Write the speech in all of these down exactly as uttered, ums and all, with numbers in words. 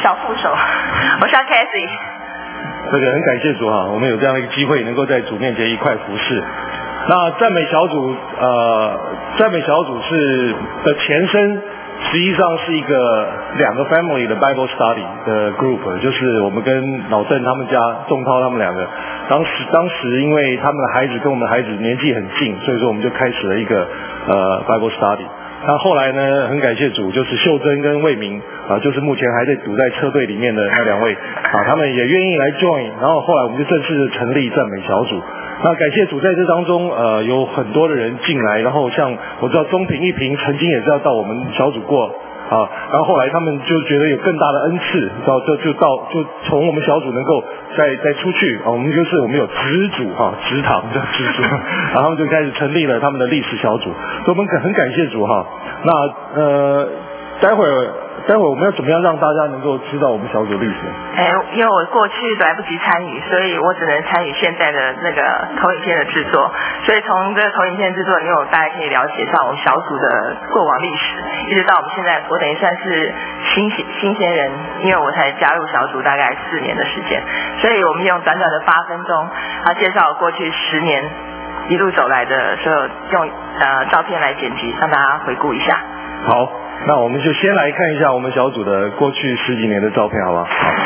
小副手，我是 Cathy。 这个很感谢主哈，我们有这样的一个机会，能够在主面前一块服侍。那赞美小组，呃，赞美小组是的前身，实际上是一个两个 family 的 Bible Study 的 group， 就是我们跟老郑他们家、仲涛他们两个，当时当时因为他们的孩子跟我们的孩子年纪很近，所以说我们就开始了一个呃 Bible Study。那后来呢，很感谢主，就是秀珍跟魏明啊，就是目前还在堵在车队里面的那两位啊，他们也愿意来 join， 然后后来我们就正式成立赞美小组。那感谢主，在这当中呃有很多的人进来，然后像我知道钟平一平曾经也是要到我们小组过啊，然后后来他们就觉得有更大的恩赐，到就就到就从我们小组能够再再出去啊，我们就是我们有职组哈，职堂叫职组，然后他们就开始成立了他们的历史小组，所以我们很感谢主哈。那呃，待会儿。待会我们要怎么样让大家能够知道我们小组历史？ 哎，因为我过去来不及参与，所以我只能参与现在的那个投影片的制作。所以从这个投影片制作里面，我大概可以了解到我们小组的过往历史，一直到我们现在，我等于算是新新鲜人，因为我才加入小组大概四年的时间，所以我们用短短的八分钟啊介绍过去十年一路走来的所有用呃照片来剪辑，让大家回顾一下。 好。那我们就先来看一下我们小组的过去十几年的照片，好不好？好。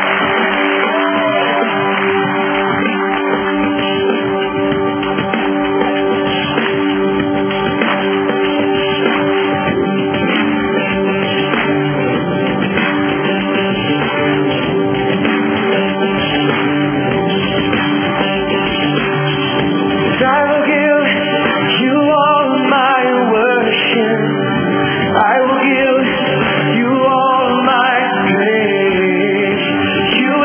You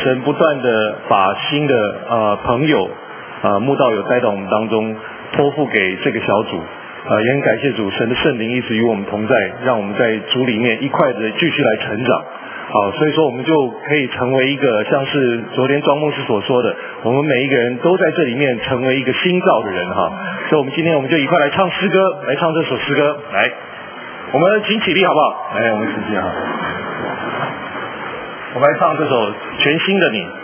神不断的把新的呃朋友呃慕道友带到我们当中，托付给这个小组。呃，也很感谢主，神的圣灵一直与我们同在，让我们在主里面一块的继续来成长。好，所以说我们就可以成为一个像是昨天庄牧师所说的，我们每一个人都在这里面成为一个新造的人哈。所以我们今天我们就一块来唱诗歌，来唱这首诗歌。来，我们请起立好不好？来，我们请起立哈。我们来唱这首全新的你。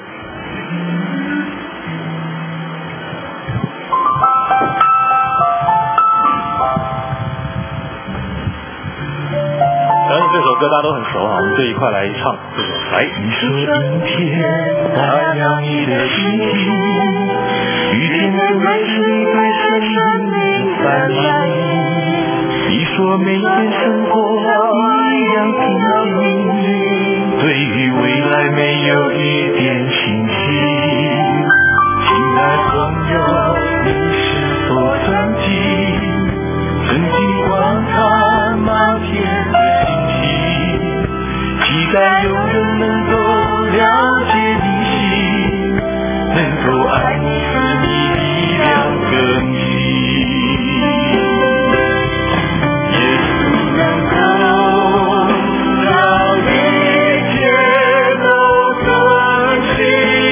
相信这首歌大家都很熟哈，我们就一块来唱这首。来， 你说明天代表你的心情，雨天的泪是你对生命翻译。你说每天生活一样平静，对于未来没有一点信息。亲爱朋友，你是否曾经曾经观察满天的星星，期待有人能够了解你心，能够爱你使你力量更新。耶稣能够让一切都更新，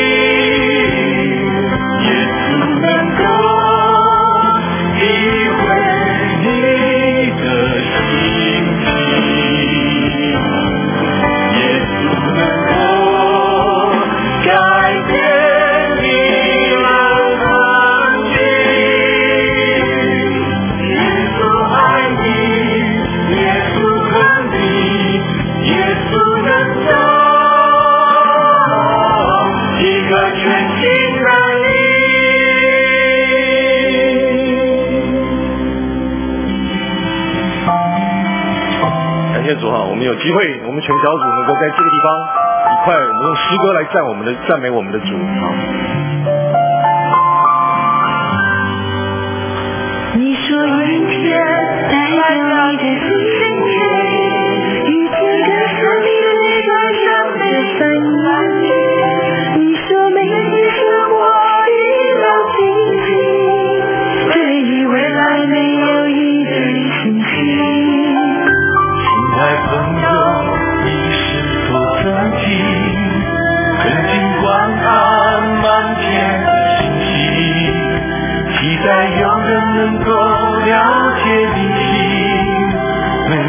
耶稣能够体会你的心情，耶稣能够改变你的环境，耶稣爱你，耶稣肯定，耶稣能造一个全新的你。 感谢主哈，我们有机会，我们全小组能够在这个地方一块，我们用诗歌来赞我们的赞美我们的主。好， 你说阴天代表你的心情，雨天跟上你的泪在上面反应。你说每天生活一样平静，对于未来没有一点信心。亲爱朋友，你是否曾经曾经观看满天的星星，期待有人能够了解你心，能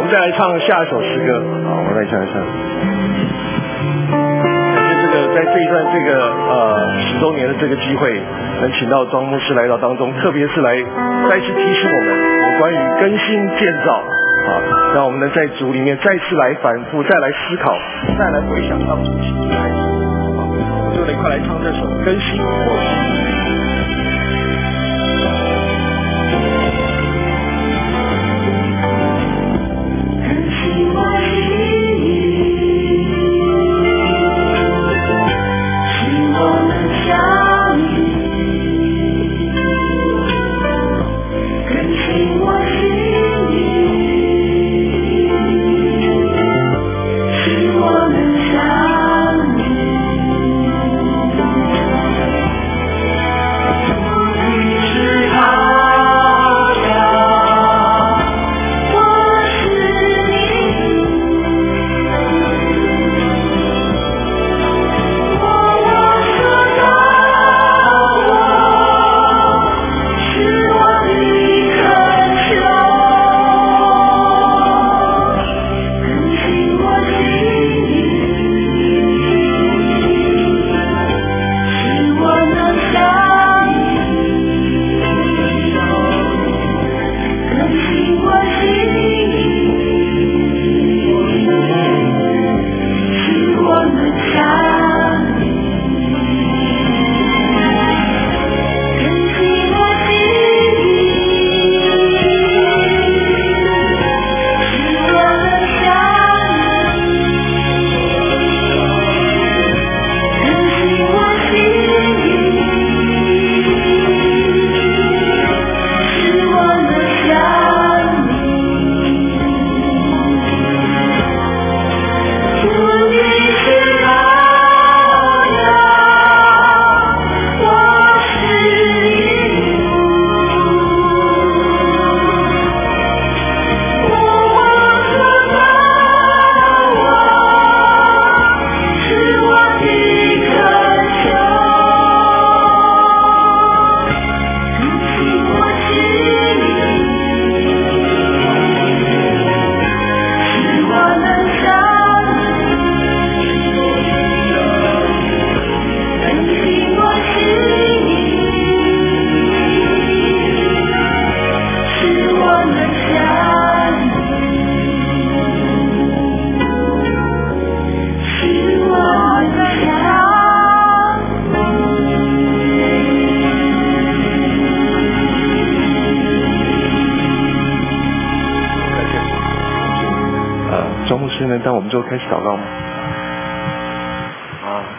们再来唱下一首诗歌。好，我们来唱一唱。感谢这个在这一段这个呃十周年的这个机会，能请到庄牧师来到当中，特别是来再次提醒我们有关于更新建造啊，让我们能在主里面再次来反复，再来思考，再来回想当初起初开始。好，我们就来快来唱这首《更新我心》。那我们就开始祷告吗？啊，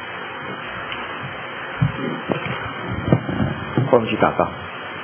我们一起祷告。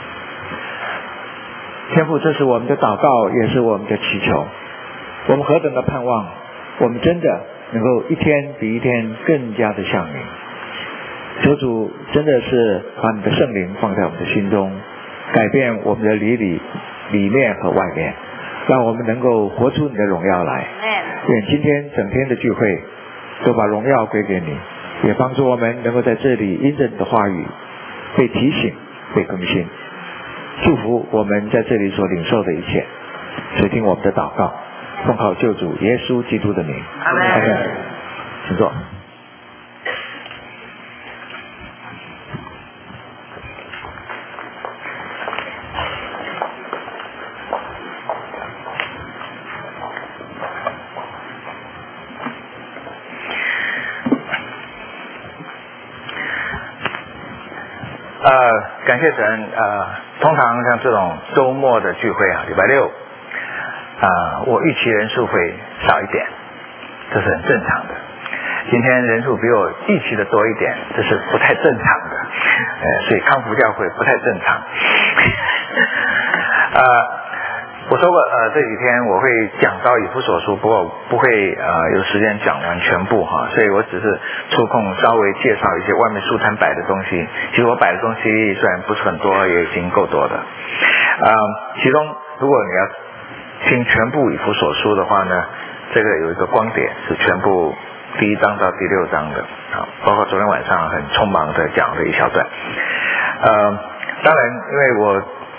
天父，这是我们的祷告，也是我们的祈求。我们何等的盼望，我们真的能够一天比一天更加的像你。求主真的是把你的圣灵放在我们的心中，改变我们的里里里面和外面，让我们能够活出你的荣耀来。愿今天整天的聚会都把荣耀归给你，也帮助我们能够在这里因着你的话语被提醒、被更新。祝福我们在这里所领受的一切，垂听我们的祷告，奉靠救主耶稣基督的名。阿们。请坐。 呃，感谢神。呃，通常像这种周末的聚会啊，礼拜六，啊、呃，我预期人数会少一点，这是很正常的。今天人数比我预期的多一点，这是不太正常的。呃，所以康福教会不太正常。呃，我说过，呃，这几天我会讲到以弗所书，不过不会呃有时间讲完全部哈，所以我只是抽空稍微介绍一些外面书摊摆的东西。其实我摆的东西虽然不是很多，也已经够多的。呃，其中如果你要听全部以弗所书的话呢，这个有一个光碟是全部第一章到第六章的啊，包括昨天晚上很匆忙的讲了一小段。呃，当然因为我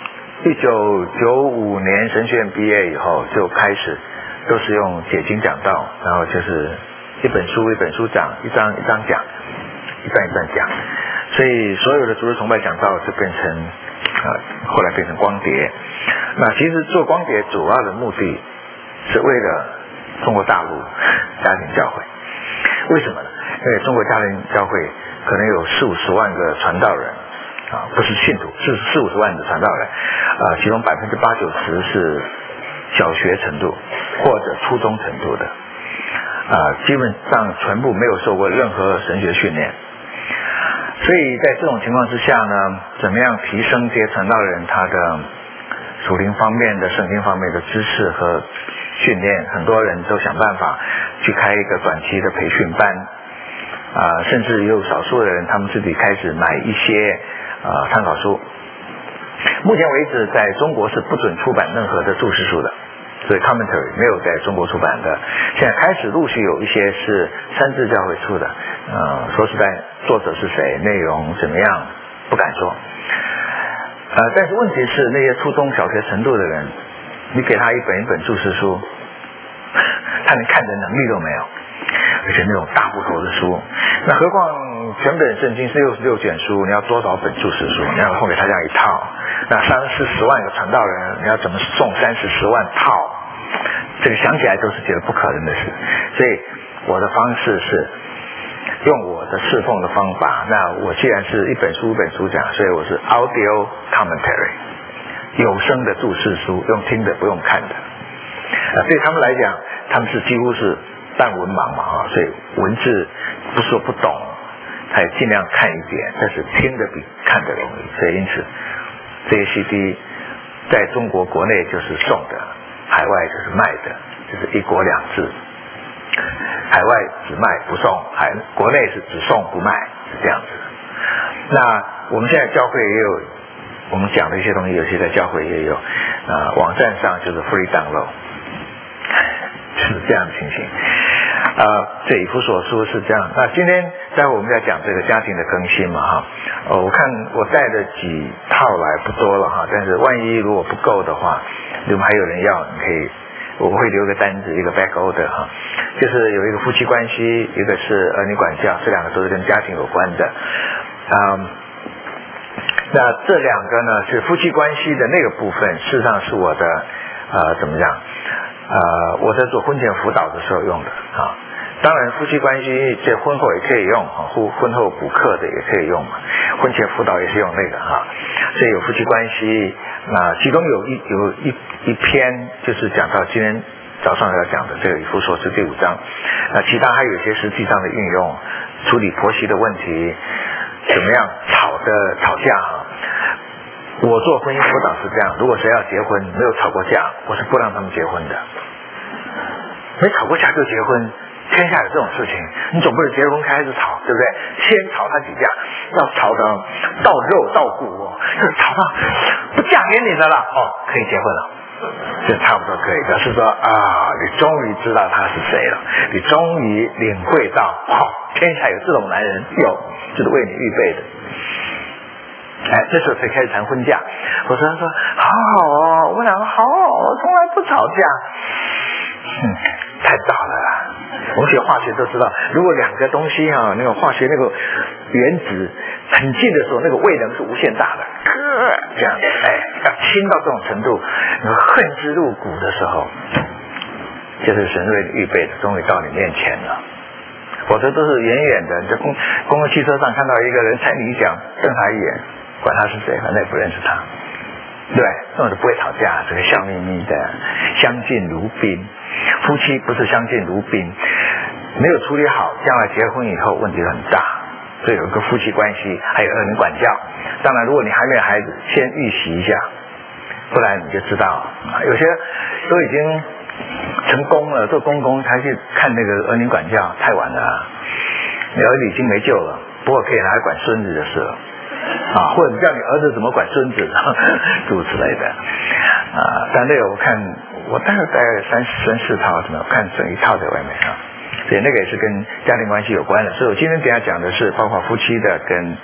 一九九五年神学院毕业以后就开始都是用解经讲道，然后就是一本书一本书讲，一章一章讲，一段一段讲，所以所有的主日崇拜讲道就变成呃后来变成光碟。那其实做光碟主要的目的是为了中国大陆家庭教会。为什么呢？因为中国家庭教会可能有四五十万个传道人啊，不是信徒，是四五十万的传道人啊，其中百分之八九十是小学程度或者初中程度的啊，基本上全部没有受过任何神学训练。所以在这种情况之下呢，怎么样提升这些传道人他的属灵方面的圣经方面的知识和训练，很多人都想办法去开一个短期的培训班啊，甚至也有少数的人他们自己开始买一些啊参考书。目前为止在中国是不准出版任何的注释书的，所以 commentary 没有在中国出版的。现在开始陆续有一些是三自教会出的，呃，说实在作者是谁，内容怎么样不敢说。呃，但是问题是那些初中小学程度的人，你给他一本一本注释书，他连看的能力都没有，而且那种大部头的书，那何况全本圣经是六十六卷书，你要多少本注释书？你要送给他这样一套，那三四十万个传道人，你要怎么送三四十万套？这个想起来都是觉得不可能的事。所以我的方式是用我的侍奉的方法。那我既然是一本书一本书讲，所以我是 audio commentary， 有声的注释书，用听的不用看的。啊，对他们来讲，他们是几乎是半文盲嘛啊，所以文字不是说不懂，他也尽量看一点，但是听的比看的容易。所以因此这些 C D 在中国国内就是送的，海外就是卖的，就是一国两制。海外只卖不送，海国内是只送不卖，是这样子的。那我们现在教会也有我们讲的一些东西，有些在教会也有啊、呃，网站上就是 free download， 是这样的情形。呃，这以弗所书是这样。那今天待会我们在讲这个家庭的更新嘛哈，呃，我看我带的几套来不多了哈，但是万一如果不够的话，如果还有人要，你可以。我会留个单子，一个 back order 哈，就是有一个夫妻关系，一个是儿女管教，这两个都是跟家庭有关的。嗯，那这两个呢是夫妻关系的那个部分，事实上是我的呃怎么讲呃我在做婚前辅导的时候用的啊。当然夫妻关系这婚后也可以用啊，婚婚后补课的也可以用嘛，婚前辅导也是用那个哈，所以有夫妻关系。那其中有一有一一篇就是讲到今天早上要讲的这个以弗所书第五章，那其他还有一些实际上的运用，处理婆媳的问题，怎么样吵的吵架哈。我做婚姻辅导是这样，如果谁要结婚没有吵过架，我是不让他们结婚的。没吵过架就结婚，天下有这种事情，你总不能结婚开始吵，对不对？先吵他几架，要吵到到肉到骨哦，就是吵到不嫁给你的了哦，可以结婚了，这差不多可以。表示说啊，你终于知道他是谁了，你终于领会到哦，天下有这种男人，有就是为你预备的。哎，这时候才开始谈婚嫁。我说他说好好哦，我们两个好好，我从来不吵架。嗯，太早了啦。我们学化学都知道，如果两个东西啊，那个化学那个原子很近的时候，那个位能是无限大的，这样子，哎，要亲到这种程度，你恨之入骨的时候，就是神为你预备的，终于到你面前了。否则都是远远的，你在公公共汽车上看到一个人踩你一脚，瞪他一眼，管他是谁，反正也不认识他。对，这种就不会吵架，这个笑眯眯的，相敬如宾。夫妻不是相敬如宾，没有处理好，将来结婚以后问题很大。所以有一个夫妻关系，还有儿女管教。当然，如果你还没有孩子，先预习一下，不然你就知道，有些都已经成功了，做公公才去看那个儿女管教，太晚了，你儿女已经没救了。不过可以拿来管孙子的事了。啊，或者你叫你儿子怎么管孙子，诸如此类的啊。但那个我看，我大概大概三三四套，怎么看整一套在外面啊？所以那个也是跟家庭关系有关的。所以我今天等一下讲的是包括夫妻的跟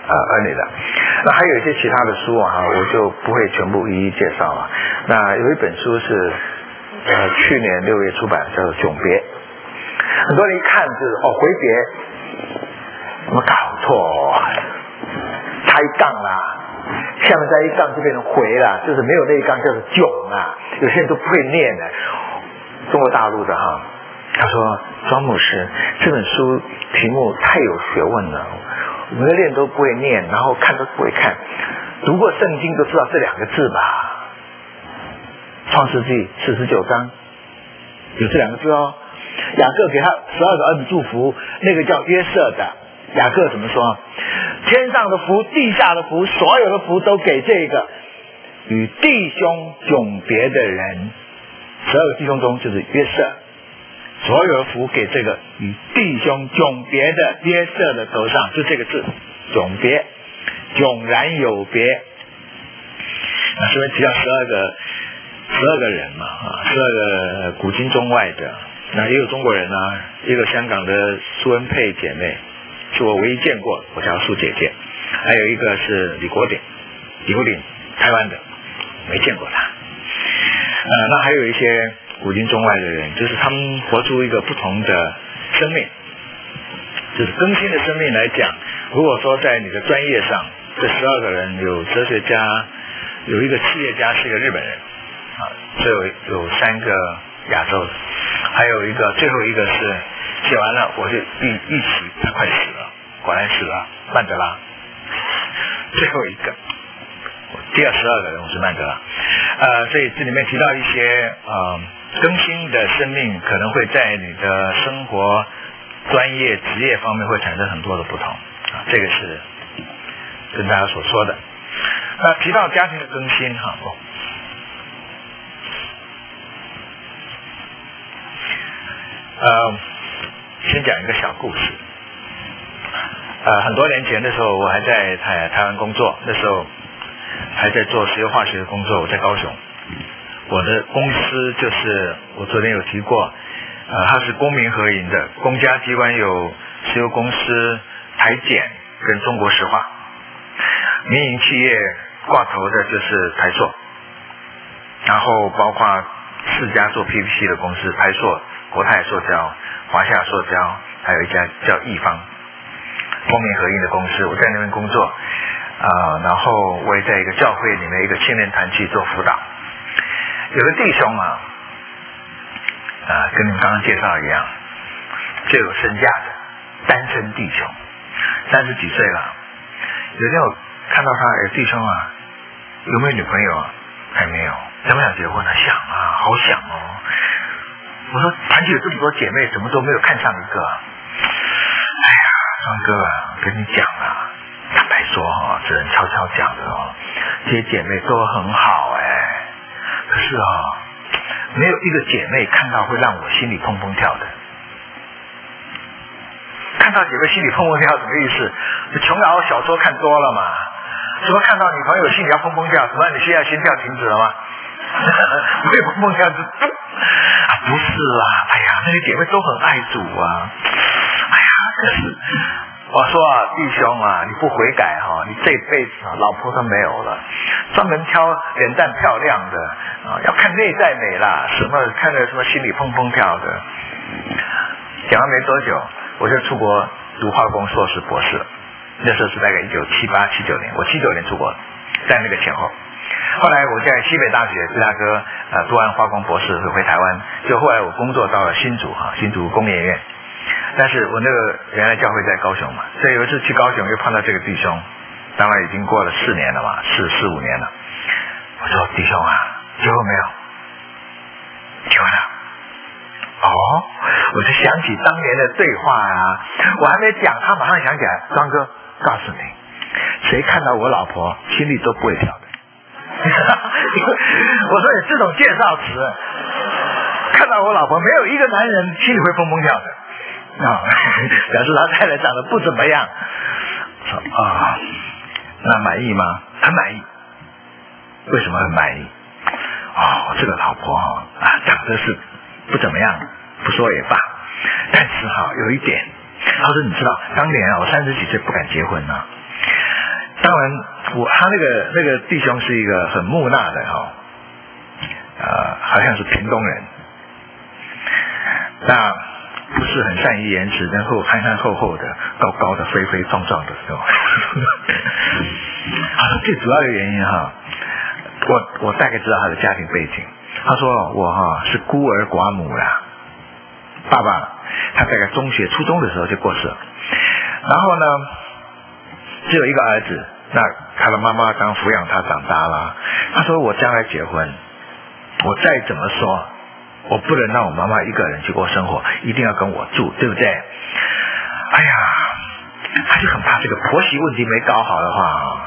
呃儿女的。那还有一些其他的书啊，我就不会全部一一介绍了。那有一本书是呃去年六月出版，叫做《迥别》。很多人一看就是哦回别，怎么搞错、哦？差一杠啦，下面加一杠就变成回了，就是没有那一杠叫做囧啊。有些人都不会念的，中国大陆的哈。他说庄牧师这本书题目太有学问了，我们练都不会念，然后看都不会看，读过圣经都知道这两个字吧。创世纪四十九章有这两个字哦。雅各给他十二个儿子祝福，那个叫约瑟的雅各怎么说？天上的福，地下的福，所有的福都给这个与弟兄迥别的人。十二个弟兄中就是约瑟，所有的福给这个与弟兄迥别的约瑟的头上，就这个字迥别，迥然有别。那所以提到十二个十二个人嘛，啊，十二个古今中外的。那也有中国人啊，一个香港的苏恩佩姐妹，是我唯一见过，我叫苏姐姐。还有一个是李国鼎，李国鼎台湾的，没见过他。呃，那还有一些古今中外的人，就是他们活出一个不同的生命，就是更新的生命来讲。如果说在你的专业上，这十二个人有哲学家，有一个企业家是一个日本人，啊，这有有三个亚洲。还有一个，最后一个是写完了，我就预预期他快死了，果然死了，曼德拉。最后一个，第二十二个人物是曼德拉。呃，所以这里面提到一些呃更新的生命，可能会在你的生活、专业、职业方面会产生很多的不同啊，这个是跟大家所说的。那提到家庭的更新哈。哦呃，先讲一个小故事。呃，很多年前的时候，我还在台台湾工作，那时候还在做石油化学的工作，我在高雄。我的公司就是我昨天有提过，呃，它是公民合营的，公家机关有石油公司、台检跟中国石化，民营企业挂头的就是台塑，然后包括四家做 P V C 的公司，台塑、国泰塑胶、华夏塑胶，还有一家叫易方，公民合营的公司，我在那边工作，呃，然后我也在一个教会里面一个青年团契做辅导。有个弟兄啊，呃，跟你们刚刚介绍一样，就有身价的单身弟兄，三十几岁了。有天我看到他，哎，弟兄啊，有没有女朋友啊？还没有。想不想结婚呢？想啊，好想哦。我说团体有这么多姐妹，怎么都没有看上一个？哎呀，庄哥啊，跟你讲啊，坦白说哦，只能悄悄讲的哦，这些姐妹都很好哎，可是哦，没有一个姐妹看到会让我心里砰砰跳的。看到姐妹心里砰砰跳什么意思？琼瑶小说看多了嘛？什么看到女朋友心里要砰砰跳？什么你现在心跳停止了吗？没有砰砰跳就咚啊，不是啦！哎呀，那些姐妹都很爱主啊！哎呀，可是我说啊，弟兄啊，你不悔改哈、哦，你这辈子啊，老婆都没有了，专门挑脸蛋漂亮的啊，要看内在美啦，什么看着什么心里砰砰跳的。讲完没多久，我就出国读化工硕士博士了。那时候是大概一九七八七九年，我七九年出国，在那个前后。后来我在西北大学芝加哥呃读完化工博士回台湾，就后来我工作到了新竹哈、啊、新竹工业院，但是我那个原来教会在高雄嘛，所以有一次去高雄又碰到这个弟兄，当然已经过了四年了嘛，四四五年了。我说弟兄啊，结婚没有？结婚了。哦，我就想起当年的对话啊，我还没讲，他马上想起来，庄哥告诉你，谁看到我老婆心里都不会跳的。我说你这种介绍词，看到我老婆没有一个男人心里会砰砰跳的啊，表示他太太长得不怎么样。说啊，那满意吗？很满意。为什么很满意？哦，这个老婆啊，长得是不怎么样，不说也罢，但是哈有一点，他说你知道，当年啊我三十几岁不敢结婚呢、啊， 当然我他那个那个弟兄是一个很木讷的哈、哦，呃，好像是屏东人，那不是很善于言辞，然后憨憨厚厚的，高高的，肥肥壮壮的这种。他说最主要的原因哈，我我大概知道他的家庭背景。他说我哈是孤儿寡母啦，爸爸他大概中学初中的时候就过世了，然后呢只有一个儿子，那他的妈妈刚抚养他长大了。他说我将来结婚，我再怎么说我不能让我妈妈一个人去过生活，一定要跟我住，对不对？哎呀，他就很怕这个婆媳问题没搞好的话，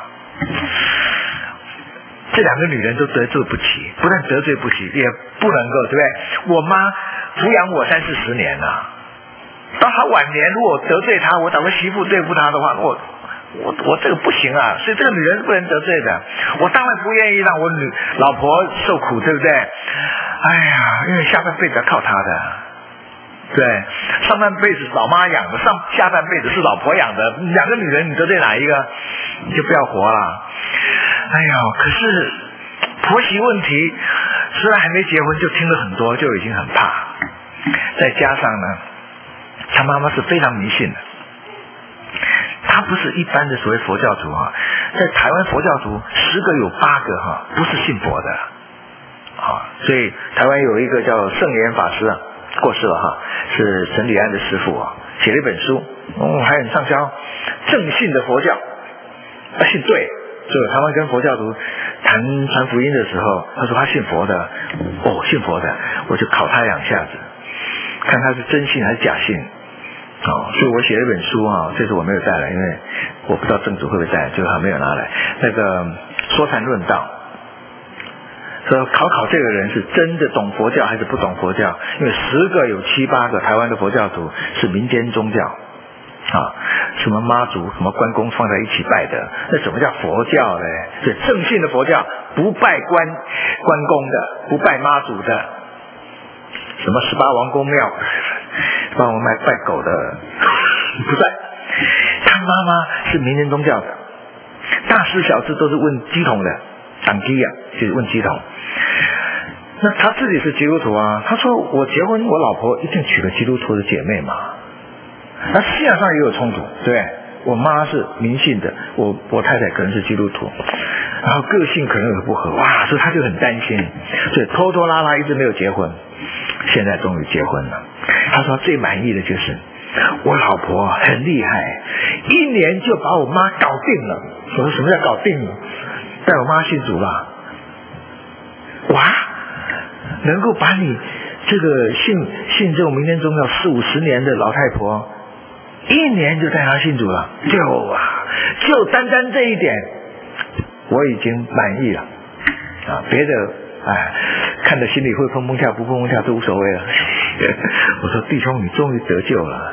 这两个女人都得罪不起，不但得罪不起，也不能够，对不对？我妈抚养我三四十年了，到她晚年如果得罪她，我找个媳妇对付她的话，我我我这个不行啊，所以这个女人是不能得罪的。我当然不愿意让我女老婆受苦，对不对？哎呀，因为下半辈子要靠她的，对，上半辈子是老妈养的，上下半辈子是老婆养的，两个女人你得罪哪一个，你就不要活了。哎呀，可是婆媳问题虽然还没结婚就听了很多，就已经很怕，再加上呢他妈妈是非常迷信的，他不是一般的所谓佛教徒啊，在台湾佛教徒十个有八个哈、啊、不是信佛的啊，所以台湾有一个叫圣严法师啊，过世了哈、啊，是陈礼安的师父啊，写了一本书，嗯，还很畅销，正信的佛教，他信对。所以台湾跟佛教徒谈传福音的时候，他说他信佛的，哦，信佛的，我就考他两下子，看他是真信还是假信。哦，所以我写了一本书啊，这次我没有带来，因为我不知道正主会不会带，就还没有拿来。那个说禅论道，说考考这个人是真的懂佛教还是不懂佛教，因为十个有七八个台湾的佛教徒是民间宗教。啊，什么妈祖、什么关公放在一起拜的，那什么叫佛教呢？是正信的佛教，不拜关关公的，不拜妈祖的，什么十八王公庙，十八王拜拜狗的，不拜。他妈妈是民间宗教的，大事小事都是问乩童的，长乩啊，就是问乩童。那他自己是基督徒啊，他说我结婚，我老婆一定娶个基督徒的姐妹嘛。那思想上也有冲突，对不对？我妈是迷信的，我我太太可能是基督徒，然后个性可能有不合，哇，所以他就很担心，所以拖拖拉拉一直没有结婚，现在终于结婚了。他说最满意的就是我老婆很厉害，一年就把我妈搞定了。我说什么叫搞定了？带我妈信主了。哇，能够把你这个信信这种民间宗教四五十年的老太婆，一年就带她信主了，就啊，就单单这一点，我已经满意了啊！别的哎，看着心里会砰砰跳，不砰砰跳都无所谓了。我说弟兄，你终于得救了。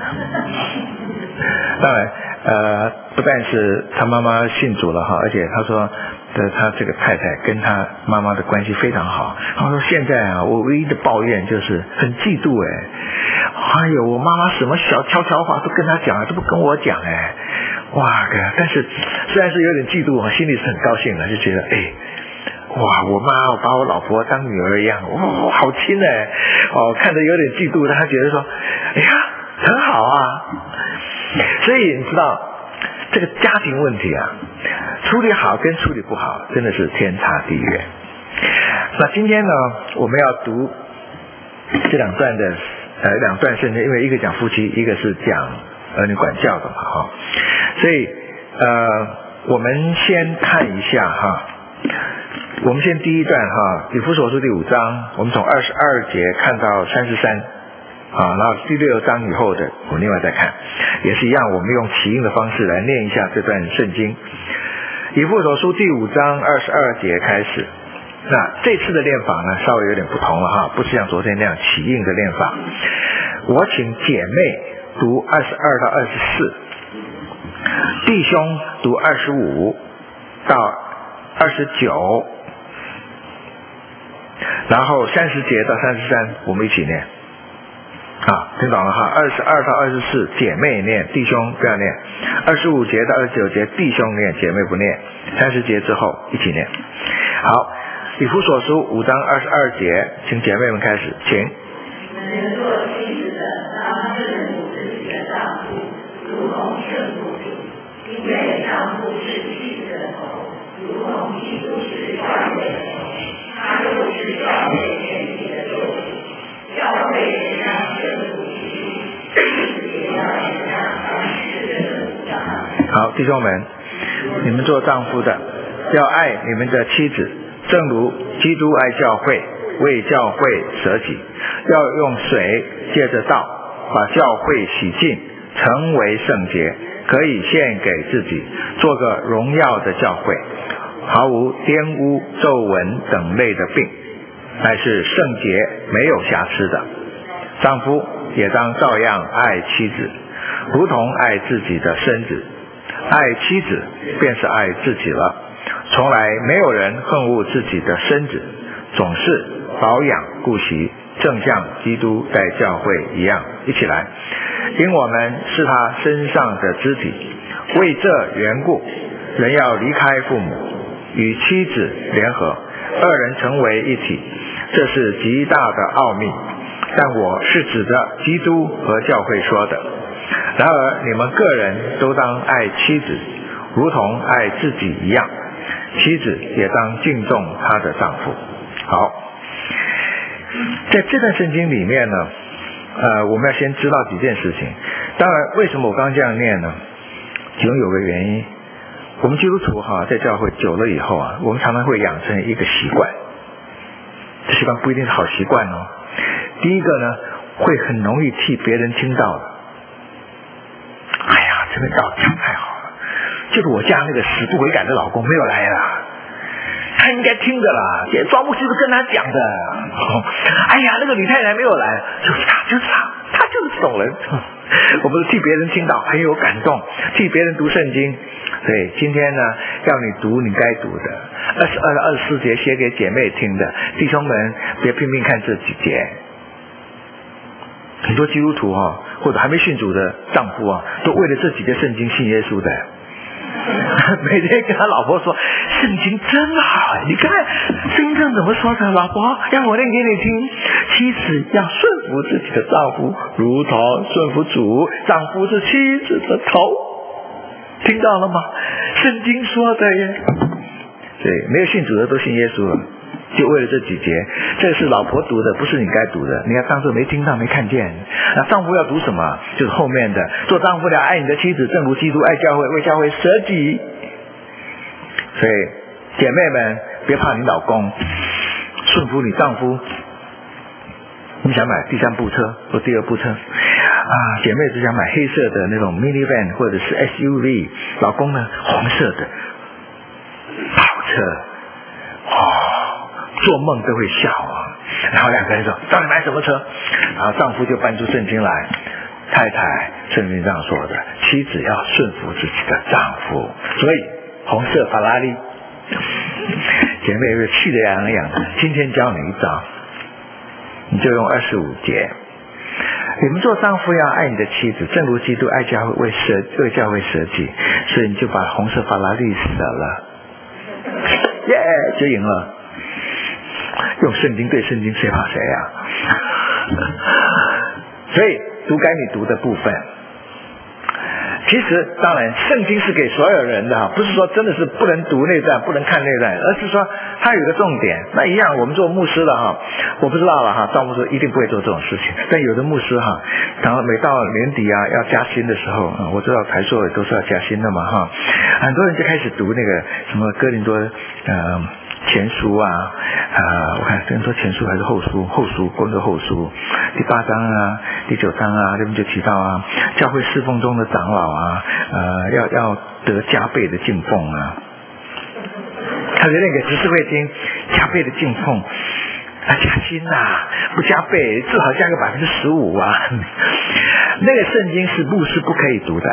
当然，呃，不但是他妈妈信主了哈，而且他说的他这个太太跟他妈妈的关系非常好。他说现在啊，我唯一的抱怨就是很嫉妒哎，哎呦，我妈妈什么小悄悄话都跟他讲，都不跟我讲哎，哇，但是虽然是有点嫉妒，我心里是很高兴的，就觉得哎。哇，我妈把我老婆当女儿一样，哇，好亲哎！哦，看着有点嫉妒，但他觉得说，哎呀，很好啊。所以你知道，这个家庭问题啊，处理好跟处理不好，真的是天差地远。那今天呢，我们要读这两段的呃两段圣经，因为一个讲夫妻，一个是讲儿女管教的嘛，哈、哦。所以呃，我们先看一下哈。我们先第一段哈，以弗所书第五章，我们从二十二节看到三十三，啊，然后第六章以后的我们另外再看，也是一样，我们用起印的方式来念一下这段圣经。以弗所书第五章二十二节开始，那这次的念法呢稍微有点不同了哈，不是像昨天那样起印的念法。我请姐妹读二十二到二十四，弟兄读二十五到二十九。然后三十节到三十三，我们一起念啊。 听懂了哈？二十二到二十四姐妹念，弟兄不要念。二十五节到二十九节弟兄念，姐妹不念。三十节之后一起念。好，以弗所书五章二十二节，请姐妹们开始，请。好，弟兄们，你们做丈夫的要爱你们的妻子，正如基督爱教会，为教会舍己，要用水借着道把教会洗净，成为圣洁，可以献给自己，做个荣耀的教会，毫无玷污、皱纹等类的病，乃是圣洁没有瑕疵的。丈夫也当照样爱妻子，如同爱自己的身子。爱妻子便是爱自己了，从来没有人恨恶自己的身子，总是保养顾惜，正像基督在教会一样。一起来，因我们是他身上的肢体，为这缘故，人要离开父母，与妻子联合，二人成为一体，这是极大的奥秘，但我是指着基督和教会说的。然而你们个人都当爱妻子，如同爱自己一样，妻子也当敬重她的丈夫。好，在这段圣经里面呢，呃，我们要先知道几件事情。当然，为什么我刚刚这样念呢？其中有个原因，我们基督徒哈，在教会久了以后啊，我们常常会养成一个习惯，这习惯不一定是好习惯哦。第一个呢，会很容易替别人听到的。哎呀，这个道讲太好了，就是我家那个死不悔改的老公没有来啦，他应该听的啦，庄牧师是跟他讲的。哦，哎呀，那个李太太没有来，就是他，就是他，他就是这种人。我们替别人听到很有感动，替别人读圣经。对，今天呢，要你读你该读的，二十二到二十四节写给姐妹听的，弟兄们别拼命看这几节。很多基督徒啊，或者还没信主的丈夫啊，都为了这几节圣经信耶稣的。每天跟他老婆说，圣经真好，你看圣经怎么说的，老婆让我念给你听，妻子要顺服自己的丈夫，如同顺服主，丈夫是妻子的头，听到了吗？圣经说的耶。对，没有信主的都信耶稣了，就为了这几节，这是老婆读的，不是你该读的，你要当作没听到没看见。那丈夫要读什么？就是后面的，做丈夫的爱你的妻子，正如基督爱教会，为教会舍己。所以姐妹们，别怕你老公，顺服你丈夫。你想买第三部车或第二部车啊？姐妹只想买黑色的那种 minivan 或者是 S U V， 老公呢红色的跑车。哦，做梦都会笑啊。然后两个人说，到底买什么车？然后丈夫就搬出圣经来，太太圣经这样说的，妻子要顺服自己的丈夫，所以红色法拉利。姐妹会气得痒痒的。今天教你一招，你就用二十五节，你们做丈夫要爱你的妻子，正如基督爱教会，为舍为教会舍己，所以你就把红色法拉利舍了，耶、yeah, 就赢了。用圣经对圣经，谁怕谁呀、啊？所以读该你读的部分。其实当然圣经是给所有人的，不是说真的是不能读内段不能看内段，而是说它有一个重点。那一样我们做牧师的哈，我不知道了哈，赵牧师一定不会做这种事情，但有的牧师哈，然后每到年底啊要加薪的时候啊，我知道台硕也都是要加薪的嘛哈，很多人就开始读那个什么哥林多呃前书啊，呃，我看跟说前书还是后书，后书，哥林多后书第八章啊，第九章啊，这边就提到啊，教会侍奉中的长老啊，呃，要要得加倍的敬奉啊。他的那个执事会听加倍的敬奉，啊，加薪啊，不加倍，至少加个百分之十五啊。那个圣经是牧师不可以读的。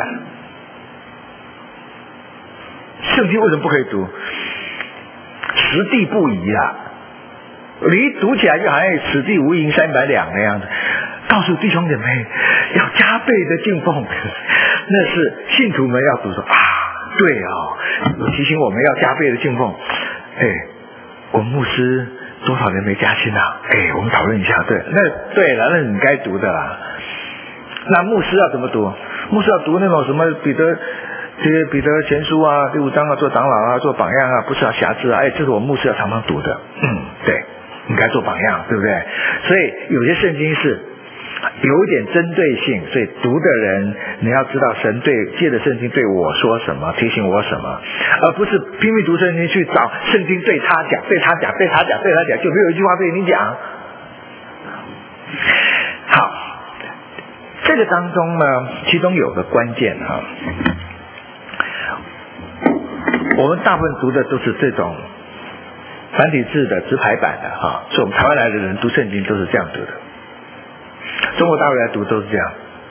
圣经为什么不可以读？实地不宜啊，你读起来就好像此地无银三百两那样子。 告诉弟兄姐妹要加倍的敬奉，那是信徒们要读说啊，对哦，提醒我们要加倍的敬奉。哎，我们牧师多少年没加薪啊？哎，我们讨论一下。对，那对了，那你该读的啦。那牧师要怎么读？牧师要读那种什么彼得这个彼得前书啊，第五章啊，做长老啊，做榜样啊，不是要瑕疵啊。哎，这是我牧师要常常读的。嗯，对，应该做榜样，对不对？所以有些圣经是有一点针对性，所以读的人你要知道神对借着圣经对我说什么，提醒我什么，而不是拼命读圣经去找圣经对他讲，对他讲，对他讲，对他讲，就没有一句话对你讲。好，这个当中呢，其中有个关键哈，我们大部分读的都是这种繁体字的直排版的哈，所以我们台湾来的人读圣经都是这样读的。中国大陆来读都是这样，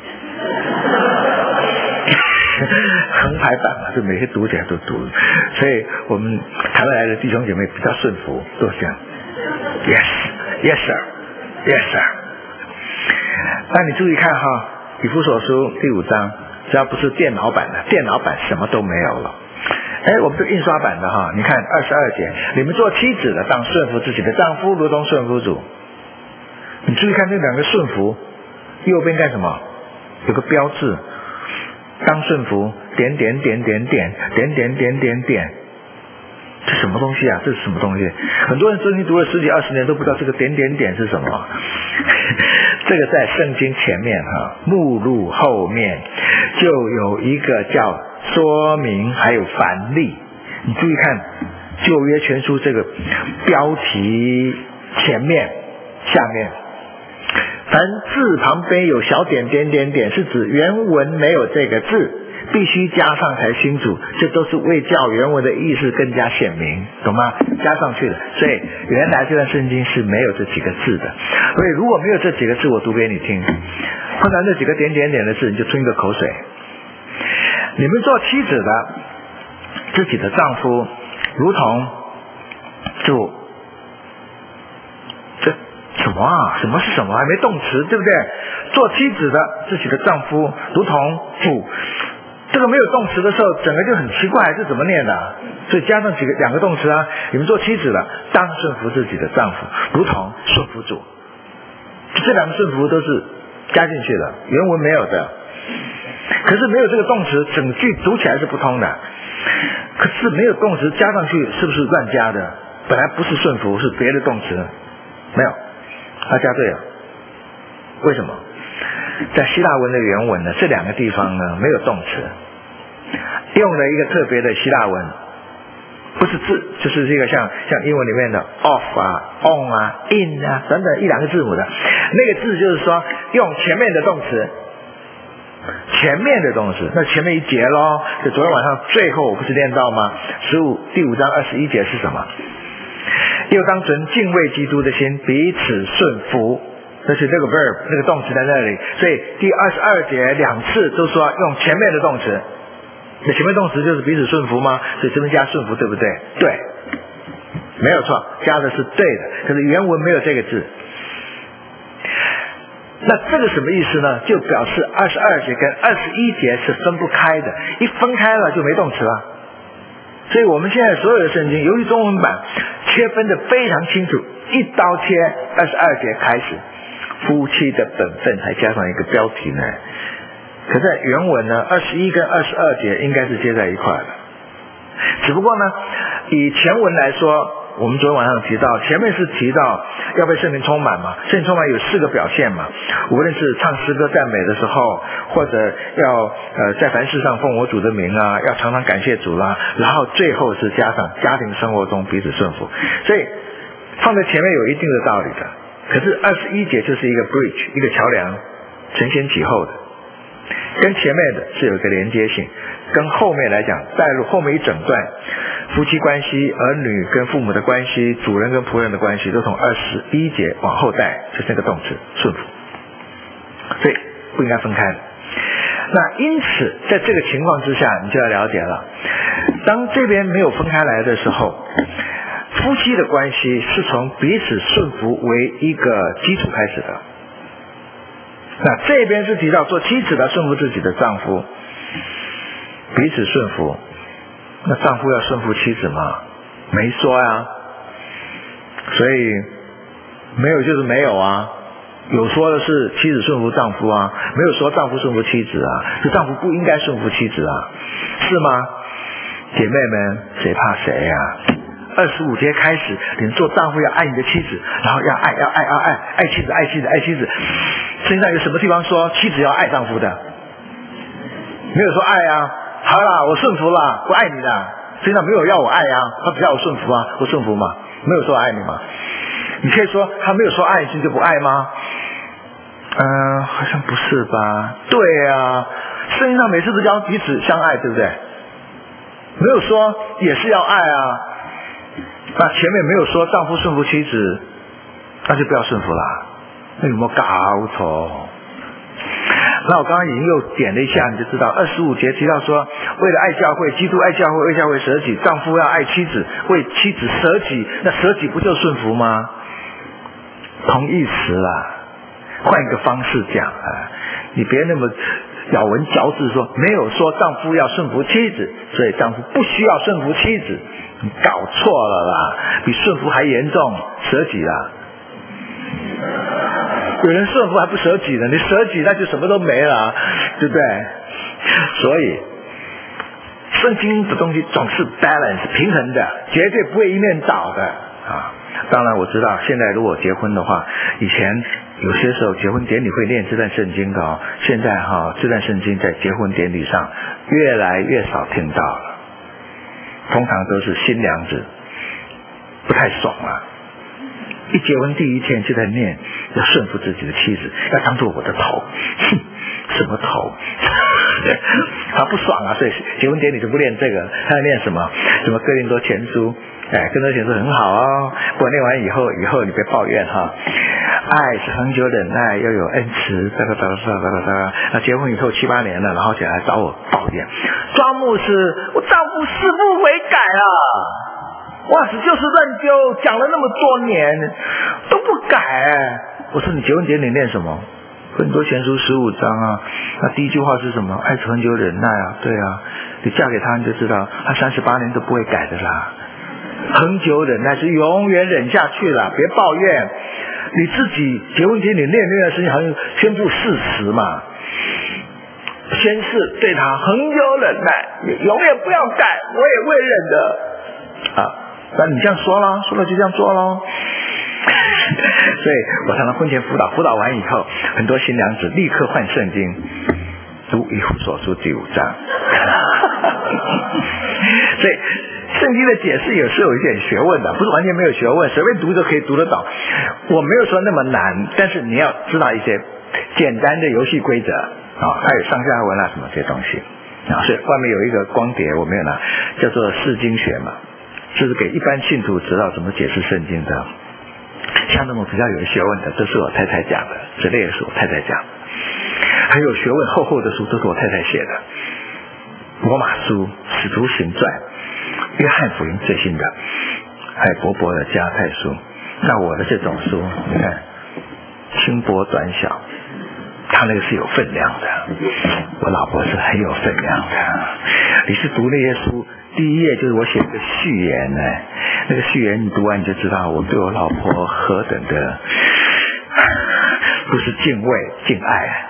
横排版嘛，就每天读起来都读，所以我们台湾来的弟兄姐妹比较顺服，都是这样。Yes, yes sir, yes sir。那你注意看哈，以弗所书第五章，只要不是电脑版的，电脑版什么都没有了。哎，我们是印刷版的哈，你看二十二节，你们做妻子的当顺服自己的丈夫，如同顺服主。你注意看这两个顺服，右边干什么？有个标志，当顺服点点点点点点点点点点，这什么东西啊？这是什么东西？很多人圣经读了十几二十年都不知道这个点点点是什么。这个在圣经前面哈，目录后面就有一个叫说明，还有繁例。你注意看旧约全书这个标题前面下面，凡字旁边有小点点点点，是指原文没有这个字，必须加上才清楚，这都是为叫原文的意思更加显明，懂吗？加上去的，所以原来这段圣经是没有这几个字的。所以如果没有这几个字，我读给你听，碰到那几个点点点的字，你就吞个口水。你们做妻子的，自己的丈夫如同主。这什么啊？什么是什么？还没动词，对不对？做妻子的自己的丈夫如同主，这个没有动词的时候，整个就很奇怪，这怎么念的？所以加上几个两个动词啊，你们做妻子的当顺服自己的丈夫，如同顺服主。这两个顺服都是加进去的，原文没有的。可是没有这个动词，整句读起来是不通的。可是没有动词加上去，是不是乱加的？本来不是顺服，是别的动词，没有，他加对了。为什么？在希腊文的原文呢，这两个地方呢没有动词，用了一个特别的希腊文，不是字，就是这个像像英文里面的 off 啊 on 啊 in 啊等等一两个字母的那个字，就是说用前面的动词，前面的动词，那前面一节咯，就昨天晚上最后我不是念到吗？十五第五章二十一节是什么？又当存敬畏基督的心，彼此顺服。这是这个 verb 那个动词在那里，所以第二十二节两次都说用前面的动词，那前面动词就是彼此顺服吗？所以这边加顺服对不对？对，没有错，加的是对的，可是原文没有这个字。那这个什么意思呢？就表示二十二节跟二十一节是分不开的，一分开了就没动词了。所以我们现在所有的圣经，由于中文版切分的非常清楚，一刀切二十二节开始，夫妻的本分还加上一个标题呢。可在原文呢，二十一跟二十二节应该是接在一块的。只不过呢，以前文来说，我们昨天晚上提到，前面是提到要被圣灵充满嘛，圣灵充满有四个表现嘛，无论是唱诗歌赞美的时候，或者要呃在凡事上奉我主的名啊，要常常感谢主啦，然后最后是加上家庭生活中彼此顺服，所以放在前面有一定的道理的。可是二十一节就是一个 bridge， 一个桥梁，承先启后的，跟前面的是有一个连接性，跟后面来讲带入后面一整段夫妻关系、儿女跟父母的关系、主人跟仆人的关系，都从二十一节往后带，就是那个动词顺服，所以不应该分开。那因此在这个情况之下，你就要了解了，当这边没有分开来的时候，夫妻的关系是从彼此顺服为一个基础开始的。 那这边是提到做妻子的顺服自己的丈夫，彼此顺服。那丈夫要顺服妻子吗？没说呀。所以没有就是没有啊。有说的是妻子顺服丈夫啊，没有说丈夫顺服妻子啊，是丈夫不应该顺服妻子啊，是吗？姐妹们，谁怕谁啊？二十五节开始，你做丈夫要爱你的妻子，然后要爱要爱要爱爱妻子爱妻子爱妻子。身上有什么地方说妻子要爱丈夫的？没有说爱啊。好啦，我顺服啦，我爱你啦。身上没有要我爱啊，他只要我顺服啊，我顺服嘛，没有说爱你嘛。你可以说他没有说爱你就不爱吗？嗯、呃，好像不是吧？对啊，圣经上每次都教彼此相爱，对不对？没有说也是要爱啊。那前面没有说丈夫顺服妻子，那就不要顺服啦。那有没有搞错？那我刚刚已经又点了一下，你就知道二十五节提到说，为了爱教会，基督爱教会，为教会舍己，丈夫要爱妻子，为妻子舍己，那舍己不就顺服吗？同义词啦，换一个方式讲啊，你别那么咬文嚼字说没有说丈夫要顺服妻子，所以丈夫不需要顺服妻子，你搞错了啦，比顺服还严重，舍己啦。有人顺服还不舍己呢，你舍己那就什么都没了，对不对？所以圣经的东西总是 balance 平衡的，绝对不会一面倒的啊。当然我知道现在如果结婚的话，以前有些时候结婚典礼会念这段圣经的哦，现在哈、哦、这段圣经在结婚典礼上越来越少听到了，通常都是新娘子不太爽了，一结婚第一天就在念要顺服自己的妻子，要当做我的头，哼，什么头？他不爽啊，所以结婚典礼就不念这个，他要念什么？什么哥林多前书？哎，哥林多前书很好哦，不过念完以后，以后你别抱怨哈。爱是恒久忍耐，要有恩慈，哒哒哒哒哒哒哒。那结婚以后七八年了，然后起来找我抱怨，庄牧师，我丈夫誓不悔改啊！哇，这就是乱丢，讲了那么多年都不改。我说你结婚典礼念什么？哥林多前书十五章啊，那第一句话是什么？爱是恒久忍耐啊，对啊，你嫁给他你就知道，他三十八年都不会改的啦。恒久忍耐是永远忍下去了，别抱怨。你自己结婚典礼念那段时间好像宣布誓词嘛，宣誓对他恒久忍耐，永远不要改，我也会忍的啊。那你这样说了，说了就这样做咯。所以我常常婚前辅导，辅导完以后，很多新娘子立刻换圣经，读以弗所书第五章。所以圣经的解释有时候有一点学问的，不是完全没有学问，随便读都可以读得懂。我没有说那么难，但是你要知道一些简单的游戏规则啊，还有上下文啊什么这些东西啊。所以外面有一个光碟，我没有拿，叫做释经学嘛，就是给一般信徒知道怎么解释圣经的。像那种比较有学问的，这是我太太讲的，这类也是我太太讲的。还有学问厚厚的书，都是我太太写的。罗马书、使徒行传、约翰福音最新的，还有伯伯的加太书。那我的这种书，你看轻薄短小，他那个是有分量的，我老婆是很有分量的。你是读那些书，第一页就是我写的序言呢，那个序言你读完你就知道我对我老婆何等的不是敬畏敬爱，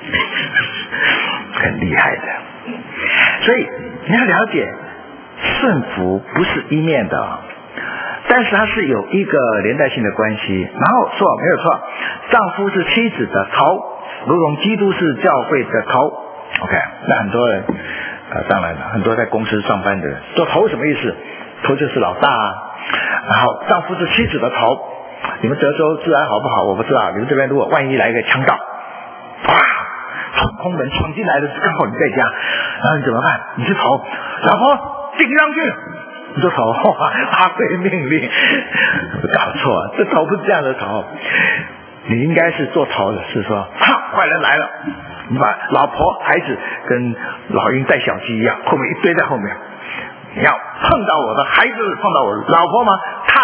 很厉害的。所以你要了解顺服不是一面的，但是它是有一个连带性的关系。然后说没有错，丈夫是妻子的头，如同基督是教会的头。 OK， 那很多人呃，当然了，很多在公司上班的人做头什么意思？头就是老大啊。然后丈夫是妻子的头，你们德州治安好不好我不知道，你们这边如果万一来一个强盗，哇，从空门闯进来的刚好你在家，然后你怎么办？你是头，老婆顶上去，你说头，哇，发挥命令，搞错，这头不是这样的头，你应该是做头的，是说，哈，坏人来了，你把老婆孩子跟老鹰带小鸡一样，后面一堆在后面，你要碰到我的孩子，碰到我老婆吗？踏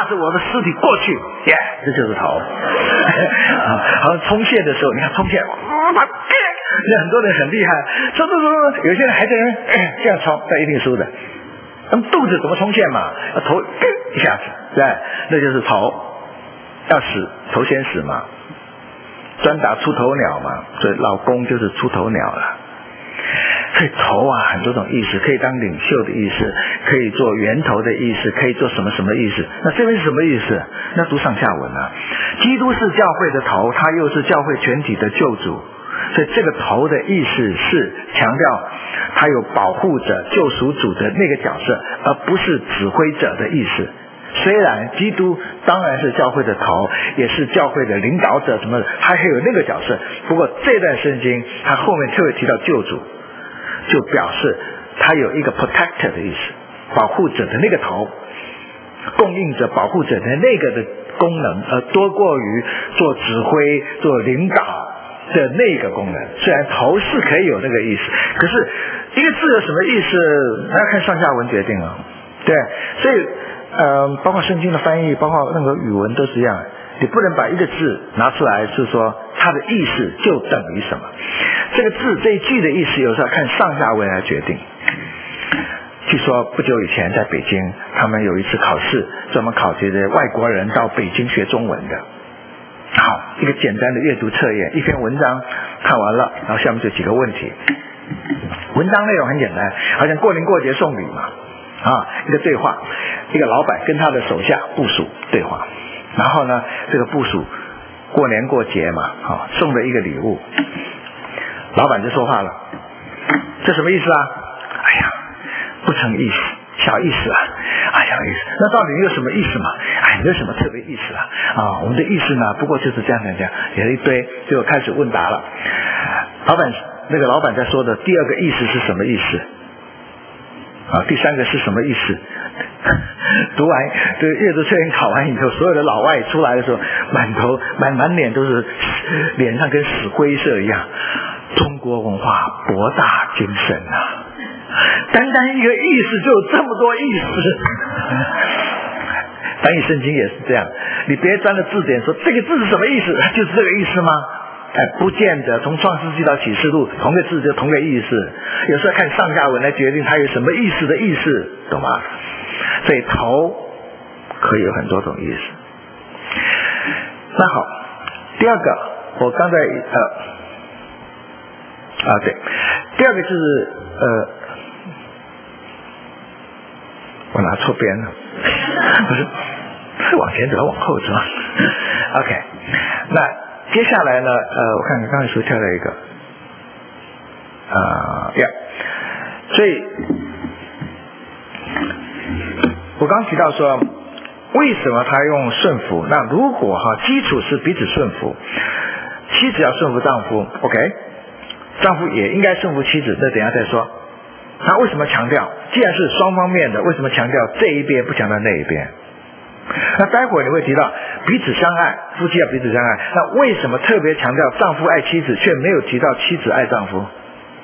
踏着我的尸体过去，耶、yeah, 这就是头。好像冲线的时候，你看冲线，那很多人很厉害，冲冲冲冲，有些人还在那这样冲，那一定输的。那么肚子怎么冲线嘛？头一下子，对，那就是头，要死头先死嘛，专打出头鸟嘛，所以老公就是出头鸟了。所以头啊，很多种意思，可以当领袖的意思，可以做源头的意思，可以做什么什么意思。那这边是什么意思？那读上下文啊。基督是教会的头，他又是教会全体的救主。所以这个头的意思是强调他有保护者、救赎主的那个角色，而不是指挥者的意思。虽然基督当然是教会的头，也是教会的领导者什么的，他还有那个角色。不过这段圣经他后面特别提到救主，就表示他有一个 protector 的意思，保护者的那个头，供应者、保护者的那个的功能，而多过于做指挥、做领导的那个功能。虽然头是可以有那个意思，可是一个字有什么意思，要看上下文决定了。对，所以呃，包括圣经的翻译，包括任何语文都是一样，你不能把一个字拿出来是说它的意思就等于什么。这个字这一句的意思有时候看上下文来决定。据说不久以前在北京，他们有一次考试，专门考这些外国人到北京学中文的。好，一个简单的阅读测验，一篇文章看完了，然后下面就几个问题。文章内容很简单，好像过年过节送礼嘛，啊，一个对话，一个老板跟他的手下部属对话，然后呢，这个部属过年过节嘛，啊，送了一个礼物，老板就说话了，这什么意思啊？哎呀，不成意思，小意思啊，啊，小意思。那到底有什么意思嘛？哎，没有什么特别意思啊。啊，我们的意思呢，不过就是这样这样这样，有一堆，就开始问答了。老板，那个老板在说的第二个意思是什么意思？啊，第三个是什么意思？读完这个阅读测验考完以后，所有的老外出来的时候，满头满满脸都是脸上跟死灰色一样。中国文化博大精深啊！单单一个意思就有这么多意思。翻译圣经也是这样，你别钻了字典说这个字是什么意思，就是这个意思吗？哎，不见得。从创世纪到启示录，同个字就同个意思。有时候看上下文来决定它有什么意思的意思，懂吗？所以头可以有很多种意思。那好，第二个，我刚才呃。啊，对，第二个就是呃，我拿错边了，不是，是往前走，往后走。OK， 那接下来呢？呃，我看看刚才说跳了一个，啊呀，所以我刚提到说，为什么他用顺服？那如果哈基础是彼此顺服，妻子要顺服丈夫 ，OK。丈夫也应该顺服妻子，这等一下再说。那为什么强调？既然是双方面的，为什么强调这一边不强调那一边？那待会儿你会提到彼此相爱，夫妻要彼此相爱。那为什么特别强调丈夫爱妻子，却没有提到妻子爱丈夫？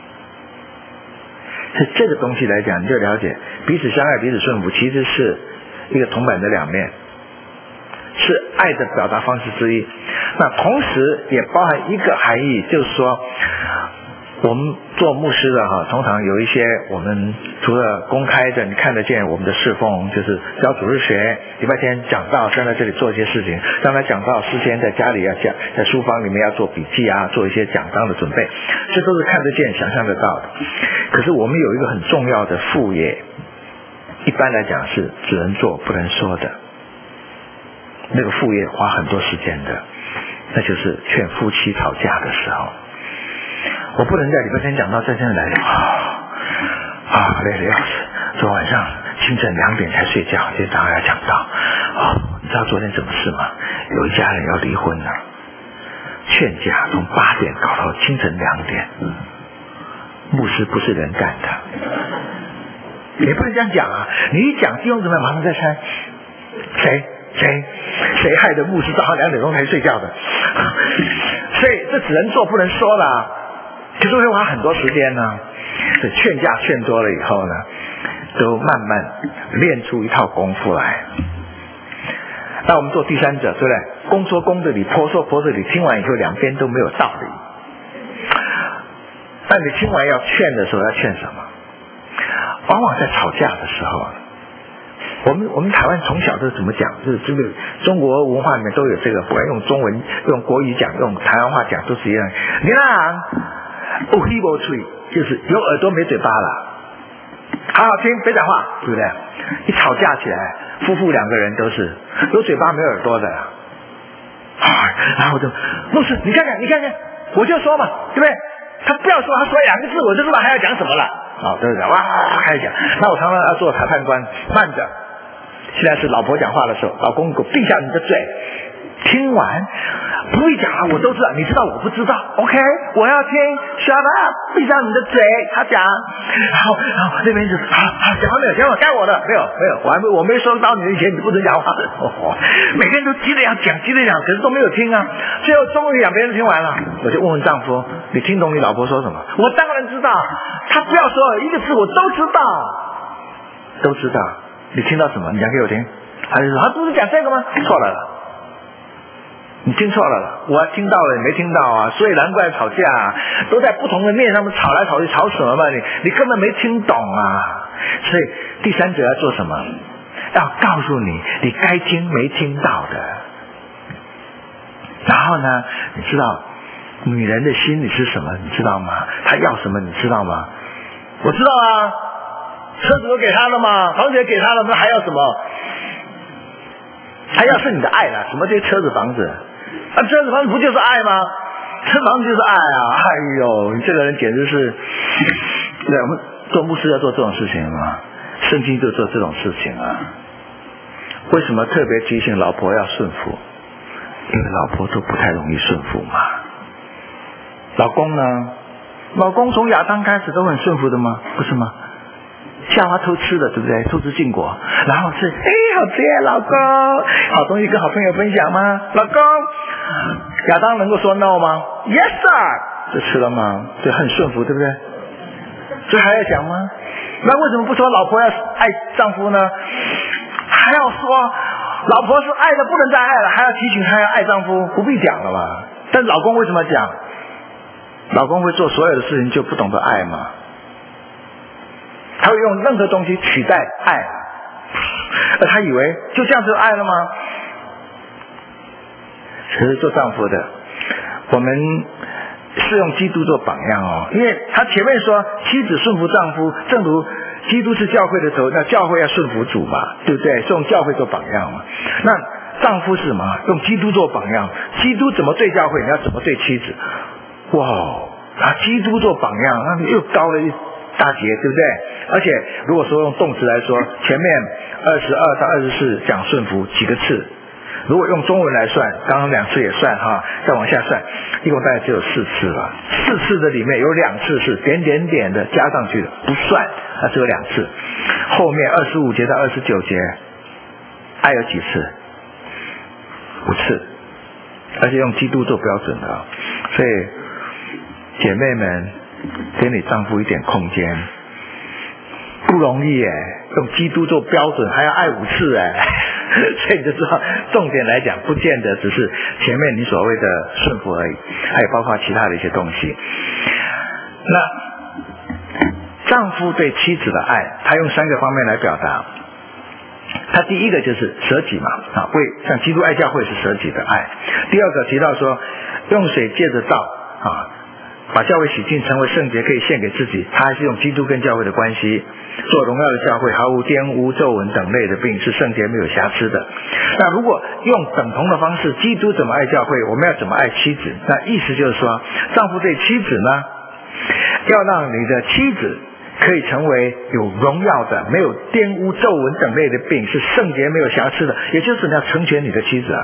是这个东西来讲，你就了解彼此相爱、彼此顺服，其实是一个铜板的两面，是爱的表达方式之一。那同时也包含一个含义，就是说我们做牧师的哈，通常有一些我们除了公开的你看得见我们的侍奉，就是教主日学，礼拜天讲道，站在这里做一些事情，让他讲道，事先在家里要讲，在书房里面要做笔记啊，做一些讲章的准备，这都是看得见、想象得到的。可是我们有一个很重要的副业，一般来讲是只能做不能说的，那个副业花很多时间的，那就是劝夫妻吵架的时候。我不能在礼拜天讲到在这里来啊啊累得要死，昨晚上清晨两点才睡觉，今天早上要讲到啊，你知道昨天什么事吗？有一家人要离婚了，劝架从八点搞到清晨两点，牧师不是人干的，你不能这样讲啊！你一讲弟兄姊妹马上在猜谁谁谁害的牧师早上两点钟才睡觉的，所以这只能做不能说了。可是会花很多时间呢，所以劝架劝多了以后呢，都慢慢练出一套功夫来。 那我们做第三者，对不对？公说公的理，婆说婆的理，听完以后两边都没有道理。那你听完要劝的时候要劝什么？往往在吵架的时候，我们我们台湾从小都怎么讲？就是这个中国文化里面都有这个，不管用中文、用国语讲、用台湾话讲，都是一样。你那有耳无嘴，就是有耳朵没嘴巴了。好好听，别讲话，对不对？一吵架起来，夫妇两个人都是有嘴巴没耳朵的。啊，然后我就牧师，你看看，你看看，我就说嘛，对不对？他不要说，他说两个字，我就知道还要讲什么了。啊，对不对？哇，还要讲。那我常常要做裁判官，慢着。现在是老婆讲话的时候，老公给我闭下你的嘴。听完不会讲啊，我都知道，你知道我不知道 ，OK， 我要听 ，shut up， 闭上你的嘴，他讲，然后然后那边就好好讲完没有？讲完该我的没有没有，我还没我没说到你以前，你不能讲话，哦，每个人都急着要讲，急着讲，可是都没有听啊。最后终于两边都听完了，我就问问丈夫，你听懂你老婆说什么？我当然知道，她不要说一个字，我都知道，都知道。你听到什么？你讲给我听。他就说，他不是讲这个吗？错了了。你听错了了，我听到了，你没听到啊，所以难怪吵架啊，都在不同的面上面吵来吵去，吵什么嘛？你你根本没听懂啊！所以第三者要做什么？要告诉你你该听没听到的。然后呢，你知道女人的心里是什么？你知道吗？她要什么？你知道吗？我知道啊，车子都给她了嘛，房子也给她了，那还要什么？还要是你的爱啦，什么这些车子房子？啊，车子房子不就是爱吗？车房子就是爱啊！哎呦，你这个人简直是，对，我们做牧师要做这种事情吗？圣经就做这种事情啊。为什么特别提醒老婆要顺服？因为老婆都不太容易顺服嘛。老公呢？老公从亚当开始都很顺服的吗？不是吗？夏娃偷吃的，对不对？偷吃禁果，然后吃，哎，好吃耶，老公，好东西跟好朋友分享吗？老公，亚当能够说 no 吗 ？Yes sir， 就吃了吗？就很顺服，对不对？这还要讲吗？那为什么不说老婆要爱丈夫呢？还要说老婆是爱的不能再爱了，还要提醒她要爱丈夫，不必讲了吧？但老公为什么讲？老公会做所有的事情就不懂得爱吗？他会用任何东西取代爱，而他以为就这样就爱了吗？可是做丈夫的，我们是用基督做榜样哦，因为他前面说妻子顺服丈夫，正如基督是教会的头，那教会要顺服主嘛，对不对？是用教会做榜样嘛。那丈夫是什么？用基督做榜样，基督怎么对教会，你要怎么对妻子？哇，啊，基督做榜样，那又高了一大节，对不对？而且如果说用动词来说，前面二十二到二十四讲顺服几个次，如果用中文来算，刚刚两次也算哈，再往下算，一共大概只有四次了。四次的里面有两次是点点点的加上去的，不算，那只有两次。后面二十五节到二十九节，爱有几次？五次，而且用基督做标准的，所以姐妹们，给你丈夫一点空间。不容易耶，用基督做标准还要爱五次哎，所以你就知道重点来讲不见得只是前面你所谓的顺服而已，还有包括其他的一些东西。那丈夫对妻子的爱，他用三个方面来表达。他第一个就是舍己嘛，啊，为像基督爱教会是舍己的爱。第二个提到说用水借着道啊，把教会洗净成为圣洁，可以献给自己，他还是用基督跟教会的关系做荣耀的教会，毫无玷污皱纹等类的病，是圣洁没有瑕疵的。那如果用等同的方式，基督怎么爱教会，我们要怎么爱妻子？那意思就是说，丈夫对妻子呢，要让你的妻子可以成为有荣耀的，没有玷污皱纹等类的病，是圣洁没有瑕疵的，也就是你要成全你的妻子啊。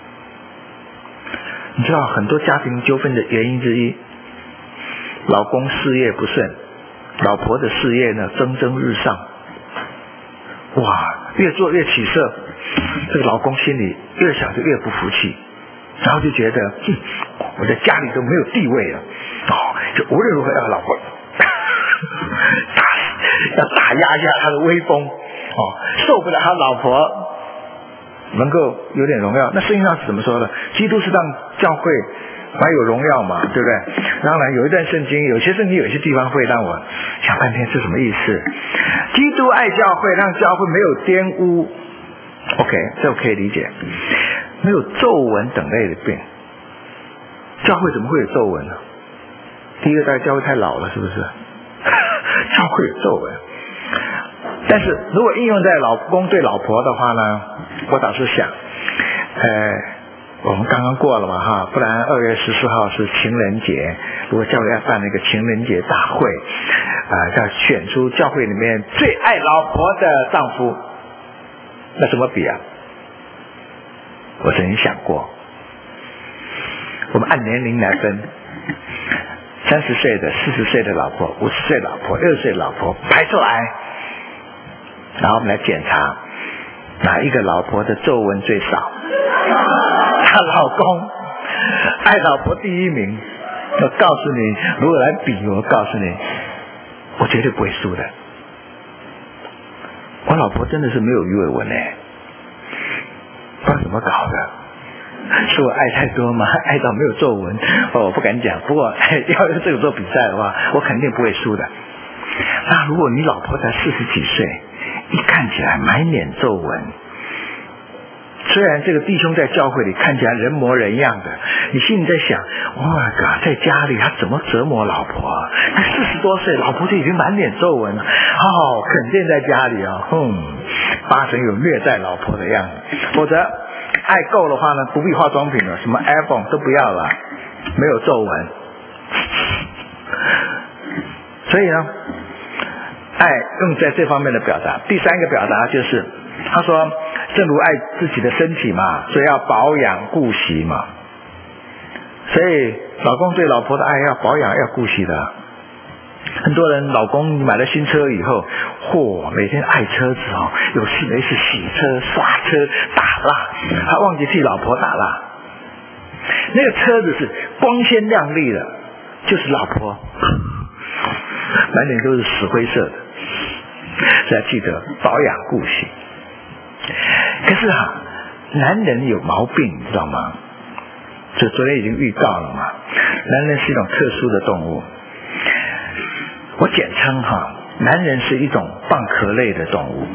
你知道很多家庭纠纷的原因之一，老公事业不顺，老婆的事业呢蒸蒸日上，哇，越做越起色，这个老公心里越想就越不服气，然后就觉得，嗯，我在家里都没有地位了，哦，就无论如何要老婆打要打压一下他的威风，哦，受不了他老婆能够有点荣耀。那圣经上是怎么说的？基督是让教会蛮有荣耀嘛，对不对？当然有一段圣经，有些圣经有些地方会让我想半天是什么意思。基督爱教会，让教会没有玷污， OK， 这我可以理解。没有皱纹等类的病，教会怎么会有皱纹呢？第一个，大家教会太老了，是不是？教会有皱纹。但是如果应用在老公对老婆的话呢，我倒是想，呃，我们刚刚过了嘛哈，不然二月十四号是情人节，如果教会要办那个情人节大会，啊、呃，要选出教会里面最爱老婆的丈夫，那怎么比啊？我曾经想过，我们按年龄来分，三十岁的、四十岁的老婆、五十岁老婆、六十岁老婆排出来，然后我们来检查哪一个老婆的皱纹最少。她老公爱老婆第一名，我告诉你，如果来比，我告诉你，我绝对不会输的。我老婆真的是没有鱼尾纹哎，不知道怎么搞的，是我爱太多吗？爱到没有皱纹？哦，我不敢讲。不过要用这个做比赛的话，我肯定不会输的。那如果你老婆才四十几岁，一看起来满脸皱纹，虽然这个弟兄在教会里看起来人模人样的，你心里在想，哇嘎，在家里他怎么折磨老婆啊？他四十多岁，老婆就已经满脸皱纹了，哦，肯定在家里啊，哼，八成有虐待老婆的样子。否则爱够的话呢，不必化妆品了，什么 iPhone 都不要了，没有皱纹。所以呢，爱用在这方面的表达。第三个表达就是，他说，正如爱自己的身体嘛，所以要保养顾惜嘛。所以老公对老婆的爱要保养要顾惜的。很多人老公买了新车以后，嚯，每天爱车子哦，有事没事洗车、刷车、打蜡，他忘记替老婆打蜡。那个车子是光鲜亮丽的，就是老婆满脸都是死灰色的。所以要记得保养顾惜。可是啊，男人有毛病，你知道吗？这昨天已经预告了嘛。男人是一种特殊的动物，我简称哈，男人是一种蚌壳类的动物。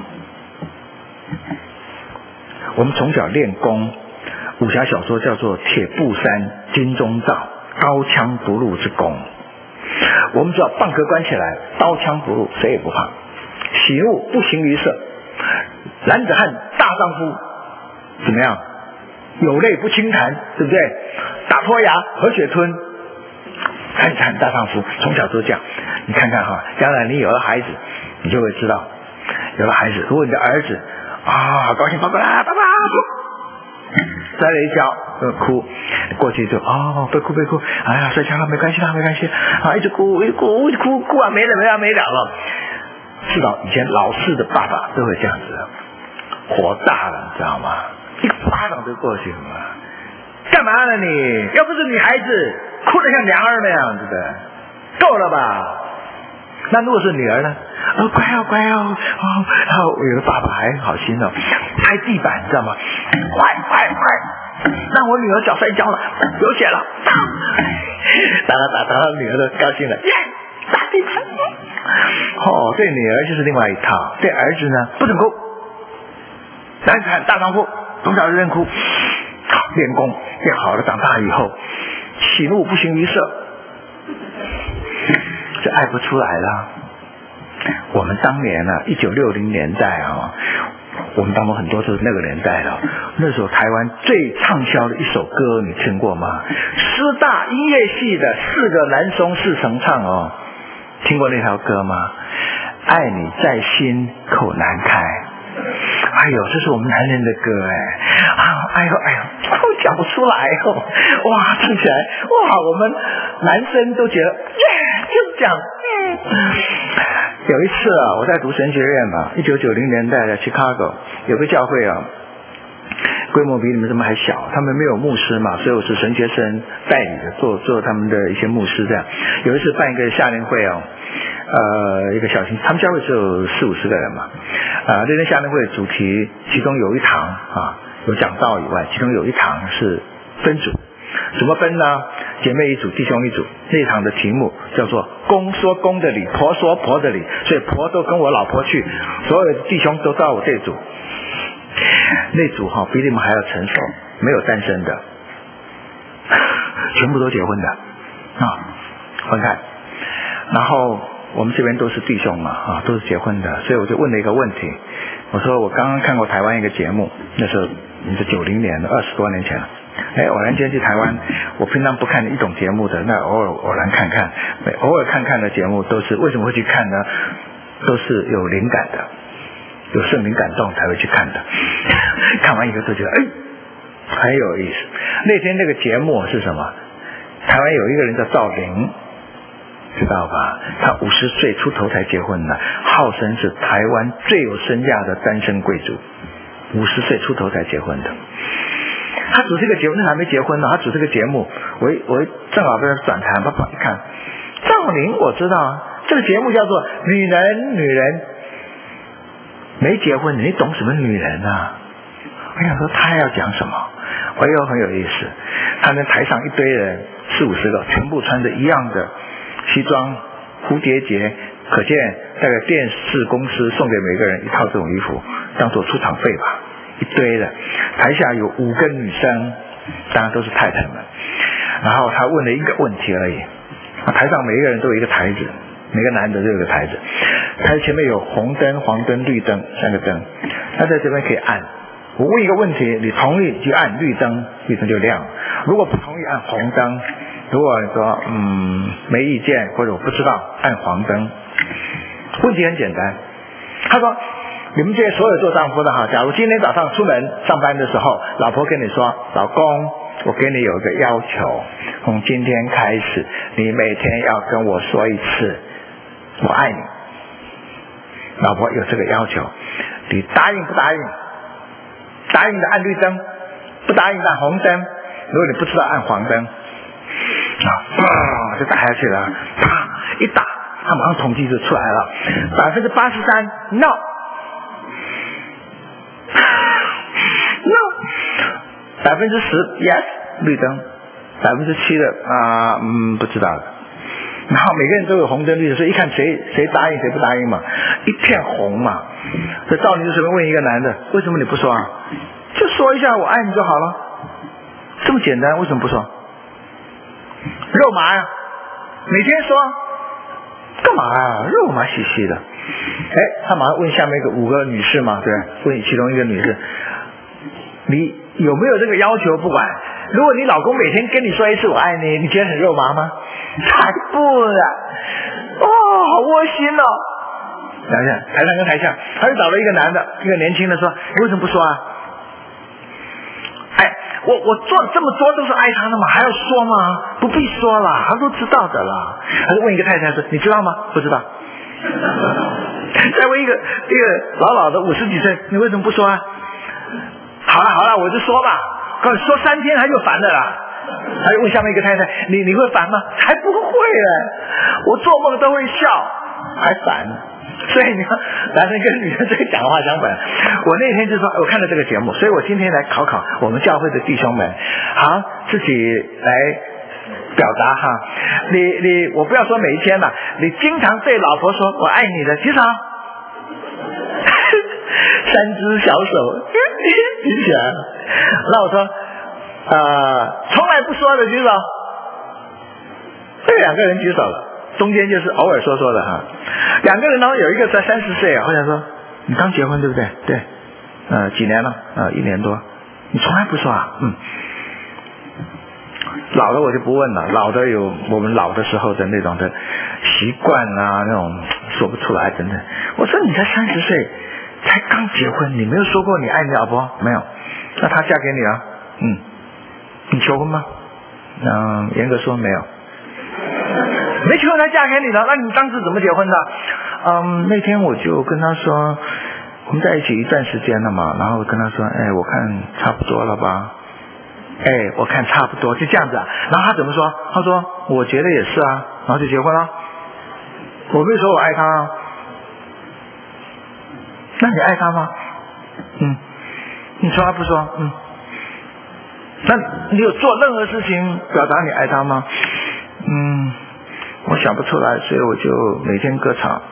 我们从小练功，武侠小说叫做铁布衫、金钟罩、刀枪不入之功。我们知道蚌壳关起来，刀枪不入，谁也不怕。喜怒不形于色，男子汉大丈夫怎么样？有泪不轻弹，对不对？打破牙和血吞，男子汉大丈夫，从小都这样。你看看哈，将来你有了孩子，你就会知道，有了孩子，如果你的儿子啊，好高兴，爸爸爸爸，摔了一跤，呃，哭，过去就哦，别哭别哭，哎呀，摔跤了，没关系啦，没关系，啊，一直哭，一直哭，一直哭，哭啊，没了没了没了了。至少以前老式的爸爸都会这样子，火大了，你知道吗？一个巴掌就过去了。干嘛呢你？要不是女孩子，哭得像娘儿那样子的，够了吧？那如果是女儿呢？哦，乖哦乖哦，哦，然后有的爸爸还很好心哦，拍地板，你知道吗？快快快，让我女儿脚摔跤了，流血了，打打打打，女儿都高兴了，耶，打地板。哦，对女儿就是另外一套，对儿子呢不准哭，男子汉大丈夫，从小就练哭，练功练好了，长大以后喜怒不形于色，就爱不出来了。我们当年呢、啊，一九六零年代啊，我们当中很多都是那个年代的。那时候台湾最畅销的一首歌，你听过吗？师大音乐系的四个男生四重唱哦，听过那条歌吗？爱你在心口难开。哎呦，这是我们男人的歌哎，啊，哎呦哎呦，我讲不出来哦，哇，唱起来哇，我们男生都觉得耶，就是这样。嗯，有一次啊，我在读神学院嘛，一九九零年代的 Chicago 有个教会啊，规模比你们这么还小，他们没有牧师嘛，所以我是神学生带领的做做他们的一些牧师这样。有一次办一个夏令会哦，呃，一个小型，他们教会只有四五十个人嘛，啊、呃，那天夏令会的主题，其中有一堂啊， 有讲道以外，其中有一堂是分组，怎么分呢？姐妹一组，弟兄一组。那一堂的题目叫做公说公的理，婆说婆的理，所以婆都跟我老婆去，所有的弟兄都到我这组。那组哈比你们还要成熟，没有单身的，全部都结婚的啊，分开。然后我们这边都是弟兄嘛啊，都是结婚的，所以我就问了一个问题，我说我刚刚看过台湾一个节目，那时候你是九零年，二十多年前了。哎，偶然间去台湾，我平常不看一种节目的，那偶尔偶然看看，偶尔看看的节目都是为什么会去看呢？都是有灵感的，有圣灵感动才会去看的。看完以后就觉得哎，很有意思。那天那个节目是什么？台湾有一个人叫赵玲，知道吧？他五十岁出头才结婚的，号称是台湾最有身价的单身贵族，五十岁出头才结婚的。他主这个节目，那还没结婚呢。他主这个节目，我我正好在那转台，爸爸一看，赵玲我知道啊，这个节目叫做《女人女人》，没结婚，你懂什么女人啊？我想说他要讲什么，我又很有意思。他们台上一堆人，四五十个，全部穿着一样的西装、蝴蝶结，可见大概电视公司送给每个人一套这种衣服，当做出场费吧。一堆的，台下有五个女生，当然都是太太们。然后他问了一个问题而已，台上每一个人都有一个台子，每个男的都有个台子，台子前面有红灯、黄灯、绿灯三个灯，他在这边可以按。我问一个问题，你同意就按绿灯，绿灯就亮；如果不同意按红灯，如果你说嗯没意见或者我不知道，按黄灯。问题很简单，他说。你们这些所有做丈夫的哈，假如今天早上出门上班的时候，老婆跟你说，老公，我给你有个要求，从今天开始，你每天要跟我说一次，我爱你。老婆有这个要求，你答应不答应？答应的按绿灯，不答应的按红灯。如果你不知道按黄灯，啊，就打下去了，啪一打，他马上统计就出来了，百分之八十三 no。no， 百分之十 yes 绿灯，百分之七的啊、呃、嗯不知道的。然后每个人都有红灯绿灯，所以一看谁谁答应谁不答应嘛，一片红嘛。这赵女就随便问一个男的，为什么你不说啊？就说一下我爱你就好了，这么简单，为什么不说？肉麻呀，每天说干嘛啊？肉麻兮兮的。哎，他马上问下面一个五个女士嘛，对，问其中一个女士，你有没有这个要求？不管，如果你老公每天跟你说一次我爱你，你觉得很肉麻吗？才不呢！哦，好窝心哦。想想台上跟台下，他就找了一个男的，一个年轻的说，你为什么不说啊？哎，我我做这么多都是爱他的嘛，还要说吗？不必说了，他都知道的啦。他就问一个太太说，你知道吗？不知道。再问一个一个老老的五十几岁，你为什么不说啊？好了好了，我就说吧。告诉你说三天他就烦了啦。他就问下面一个太太，你你会烦吗？才不会嘞，我做梦都会笑，还烦。所以你看，男生跟女生这个讲话相反。我那天就说，我看了这个节目，所以我今天来考考我们教会的弟兄们，好，自己来表达哈。你你我不要说每一天了，你经常对老婆说我爱你的，举手。三只小手举起来。那我说呃从来不说的举手。这两个人举手了，中间就是偶尔说说的哈。两个人呢，有一个才三十岁啊，我想说你刚结婚对不对？对。呃几年了？呃一年多。你从来不说啊？嗯。老的我就不问了，老的有我们老的时候的那种的习惯啊，那种说不出来等等。我说你才三十岁，才刚结婚，你没有说过你爱你老婆？没有。那她嫁给你了？嗯。你求婚吗？嗯，严格说没有。没求婚她嫁给你了，那你当时怎么结婚的？嗯，那天我就跟她说，我们在一起一段时间了嘛，然后跟她说，哎，我看差不多了吧。哎，我看差不多，就这样子啊。然后他怎么说？他说我觉得也是啊，然后就结婚了。我没说我爱他啊。那你爱他吗？嗯。你从来不说，嗯。 那你有做任何事情表达你爱他吗？嗯，我想不出来，所以我就每天割草。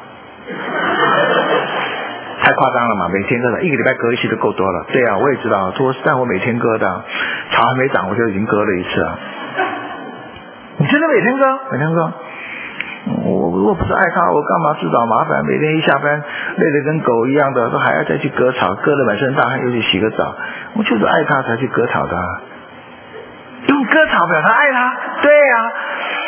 太夸张了嘛，每天割的，一个礼拜割一次就够多了。对啊，我也知道，说但我每天割的，草还没长我就已经割了一次了。你真的每天割？每天割？我如果不是爱他，我干嘛自找麻烦？每天一下班累得跟狗一样的，都还要再去割草，割得满身大汗，又去洗个澡。我就是爱他才去割草的，用割草表达爱他。对呀、啊，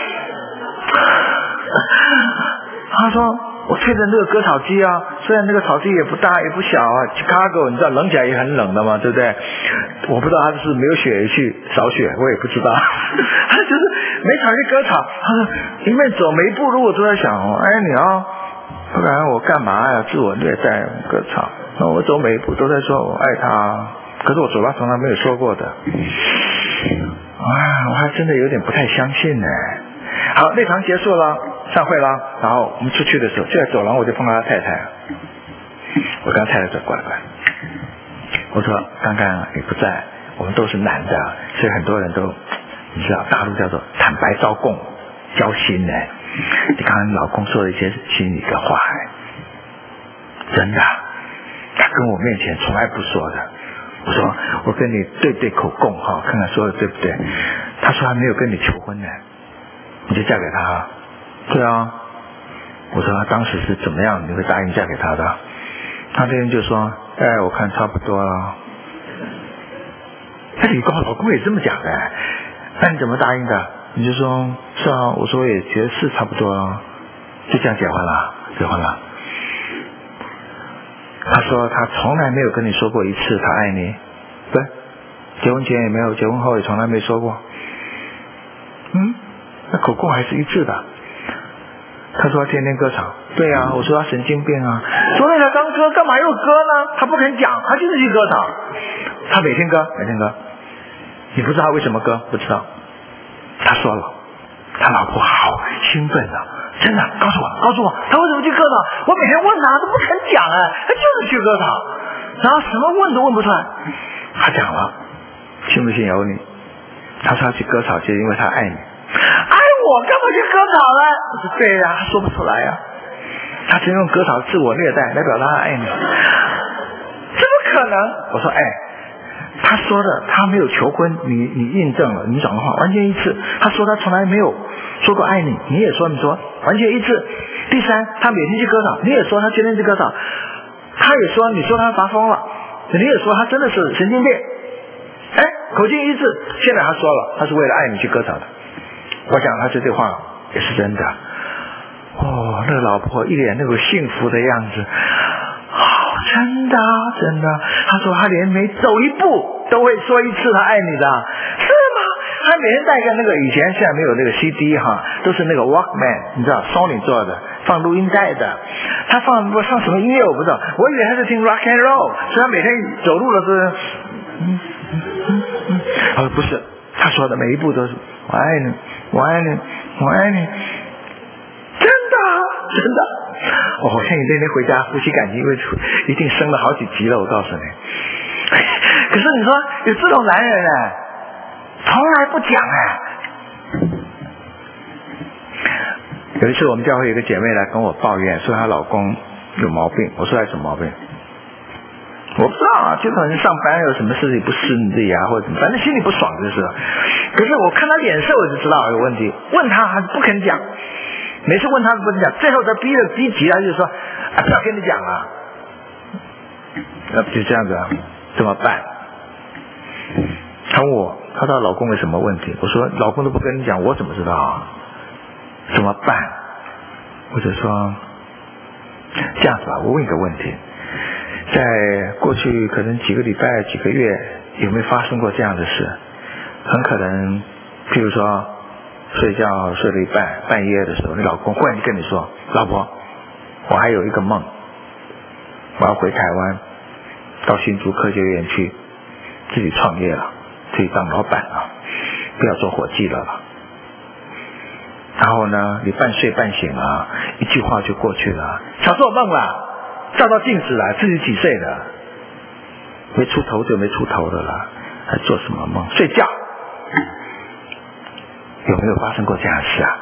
他说。我推着那个割草机啊，虽然那个草地也不大也不小啊 ，Chicago 你知道冷起来也很冷的嘛，对不对？我不知道他是没有雪去扫雪，我也不知道，他就是没草去割草。他说一面走每一步路我都在想，哎你要不然我干嘛呀？自我虐待割草，那我走每一步都在说我爱他，可是我嘴巴从来没有说过的。啊，我还真的有点不太相信呢。好，那堂结束了。散会了，然后我们出去的时候，就在走廊我就碰到他太太，我跟他太太走过来，我说刚刚你不在，我们都是男的，所以很多人都你知道大陆叫做坦白招供交心呢。你刚刚你老公说了一些心里的话，真的，他跟我面前从来不说的。我说我跟你对对口供哈，看看说的对不对。他说还没有跟你求婚呢，你就嫁给他。对啊，我说他当时是怎么样你会答应嫁给他的？他那天就说哎我看差不多了。哎，你跟我老公也这么讲的，那你怎么答应的？你就说是啊，我说也觉得是差不多了，就这样结婚了，结婚了。他说他从来没有跟你说过一次他爱你，对，结婚前也没有，结婚后也从来没说过。嗯，那口供还是一致的。他说他天天割草，对啊，我说他神经病啊，昨天才刚割，干嘛又割呢？他不肯讲，他就是去割草，他每天割，每天割。你不知道他为什么割？不知道。他说了，他老婆好兴奋啊，真的，告诉我，告诉我，他为什么去割草？我每天问他，他不肯讲啊，他就是去割草，然后什么问都问不出来。他讲了，信不信由你。他说他去割草，就是因为他爱你。爱我干嘛去割草呢？我说对呀、啊，他说不出来呀、啊。他只用割草自我虐待来表达他爱你，怎么可能？我说哎，他说的他没有求婚，你你印证了，你讲的话完全一致。他说他从来没有说过爱你，你也说你说完全一致。第三，他每天去割草，你也说他天天去割草，他也说你说他发疯了，你也说他真的是神经病。哎，口径一致。现在他说了，他是为了爱你去割草的。我想他这句话也是真的。哦，那个老婆一脸那个幸福的样子，哦，真的真的。他说他连每走一步都会说一次他爱你的，是吗？他每天带个那个以前现在没有那个 C D 哈，都是那个 Walkman， 你知道 Sony 做的，放录音带的。他放不放什么音乐我不知道，我以为他是听 Rock and Roll， 所以他每天走路的时候，嗯嗯嗯嗯，哦不是，他说的每一步都是我爱你，我爱你，我爱你。真的真的哦，我像你那天回家夫妻感情会一定升了好几级了，我告诉你。可是你说有这种男人呢，从来不讲哎。有一次我们教会有一个姐妹来跟我抱怨，说她老公有毛病。我说她什么毛病？我不知道啊，就可能上班有什么事情不顺利啊，或者反正心里不爽就是了。可是我看她脸色我就知道有问题，问她还不肯讲。每次问他不讲，最后他逼了逼急了，就说啊不要跟你讲了，那就这样子啊，怎么办？他问我，他说老公有什么问题？我说老公都不跟你讲，我怎么知道啊？怎么办？或者说这样子吧，我问一个问题，在过去可能几个礼拜、几个月，有没有发生过这样的事？很可能，譬如说。睡觉睡了一半，半夜的时候，你老公忽然就跟你说：“老婆，我还有一个梦，我要回台湾，到新竹科学园区自己创业了，自己当老板了，不要做伙计了了。”然后呢，你半睡半醒啊，一句话就过去了，少做梦了，照照镜子了，自己几岁了，没出头就没出头的了。 还做什么梦？睡觉。有没有发生过这样的事啊？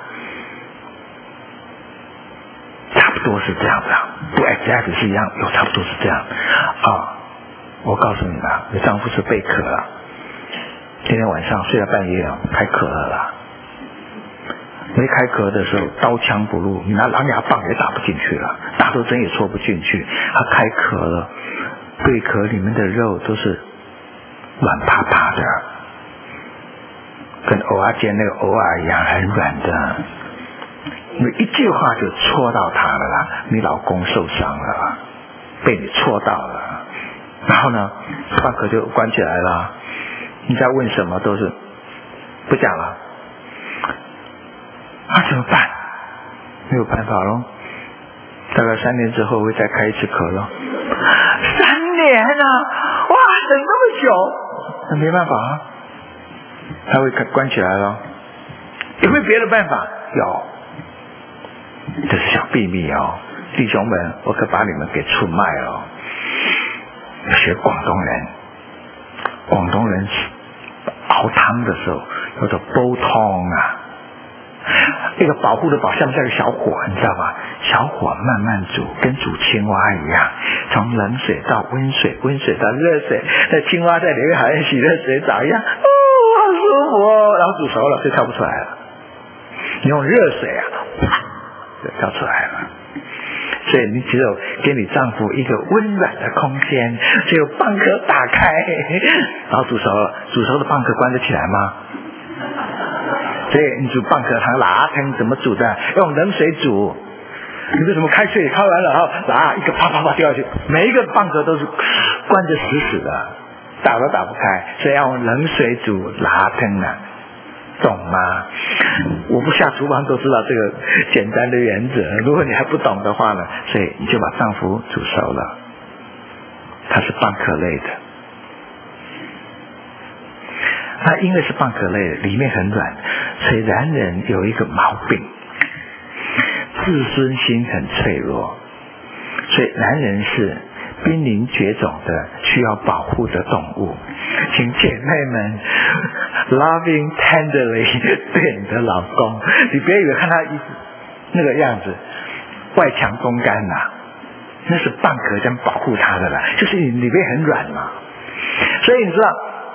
差不多是这样的，不 exactly 是一样，有差不多是这样啊。我告诉你了，你丈夫是被渴了，今天晚上睡到半夜啊，开渴了啦。没开壳的时候刀枪不入，你拿狼牙棒也打不进去了，大头针也戳不进去。他开壳了，贝壳里面的肉都是软趴趴的，跟藕啊煎那个藕啊一样，很软的。你一句话就戳到他了啦，你老公受伤了啦，被你戳到了，然后呢，饭壳就关起来了。你再问什么都是不讲了。那、啊、怎么办？没有办法咯，大概三年之后会再开一次壳咯。三年啊！哇，等那么久，那没办法啊，他会关起来咯。有没有别的办法？有，这是小秘密哦，弟兄们，我可把你们给出卖了。学广东人，广东人熬汤的时候叫做煲汤啊。那个保护的保像不像个小火，你知道吗？小火慢慢煮，跟煮青蛙一样，从冷水到温水，温水到热水，那青蛙在里面好像洗热水澡一样，哦，好舒服哦。然后煮熟了就跳不出来了，你用热水啊，就跳出来了。所以你只有给你丈夫一个温暖的空间，只有蚌壳打开，然后煮熟了，煮熟的蚌壳关得起来吗？所以你煮蚌壳汤辣汤怎么煮的？用冷水煮。你为什么开水开完了，然后辣一个啪啪啪掉下去，每一个蚌壳都是关着死死的，打都打不开，所以要用冷水煮辣汤啊，懂吗？我不下厨房都知道这个简单的原则，如果你还不懂的话呢，所以你就把丈夫煮熟了，它是蚌壳类的。那因为是蚌壳类的，里面很软，所以男人有一个毛病，自尊心很脆弱，所以男人是濒临绝种的需要保护的动物。请姐妹们 loving tenderly 对你的老公，你别以为看他那个样子外强中干呐、啊，那是蚌壳这样保护他的啦，就是你里面很软嘛。所以你知道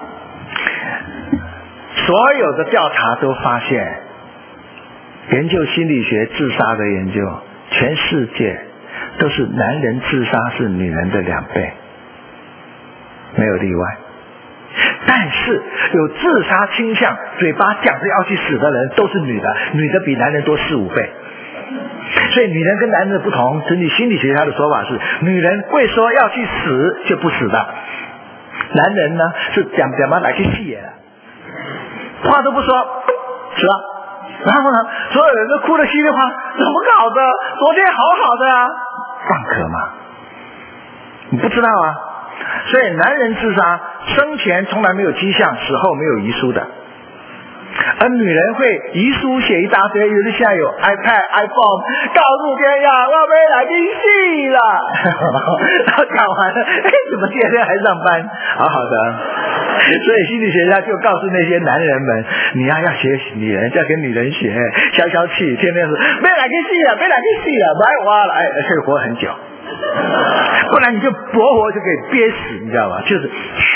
所有的调查都发现，研究心理学自杀的研究，全世界都是男人自杀是女人的两倍，没有例外。但是有自杀倾向，嘴巴讲着要去死的人都是女的，女的比男人多四五倍。所以女人跟男人的不同，整体心理学家的说法是，女人会说要去死就不死的，男人呢是讲讲嘛来去死的，话都不说，死了。然后呢，所有人都哭得稀里哗啦，怎么搞的？昨天好好的啊，蚌壳嘛，你不知道啊。所以男人自杀，生前从来没有迹象，死后没有遗书的。而女人会遗书写一大堆，有的现在有 iPad、iPhone， 告诉天下我没来去死了。然后讲完了，哎，怎么第二天还上班？好好的。所以心理学家就告诉那些男人们，你要要学女人，要跟女人学，消消气，天天是没来去死了，没来去死了，不爱活了，哎，可以活很久。不然你就活活就可以憋死，你知道吗？就是，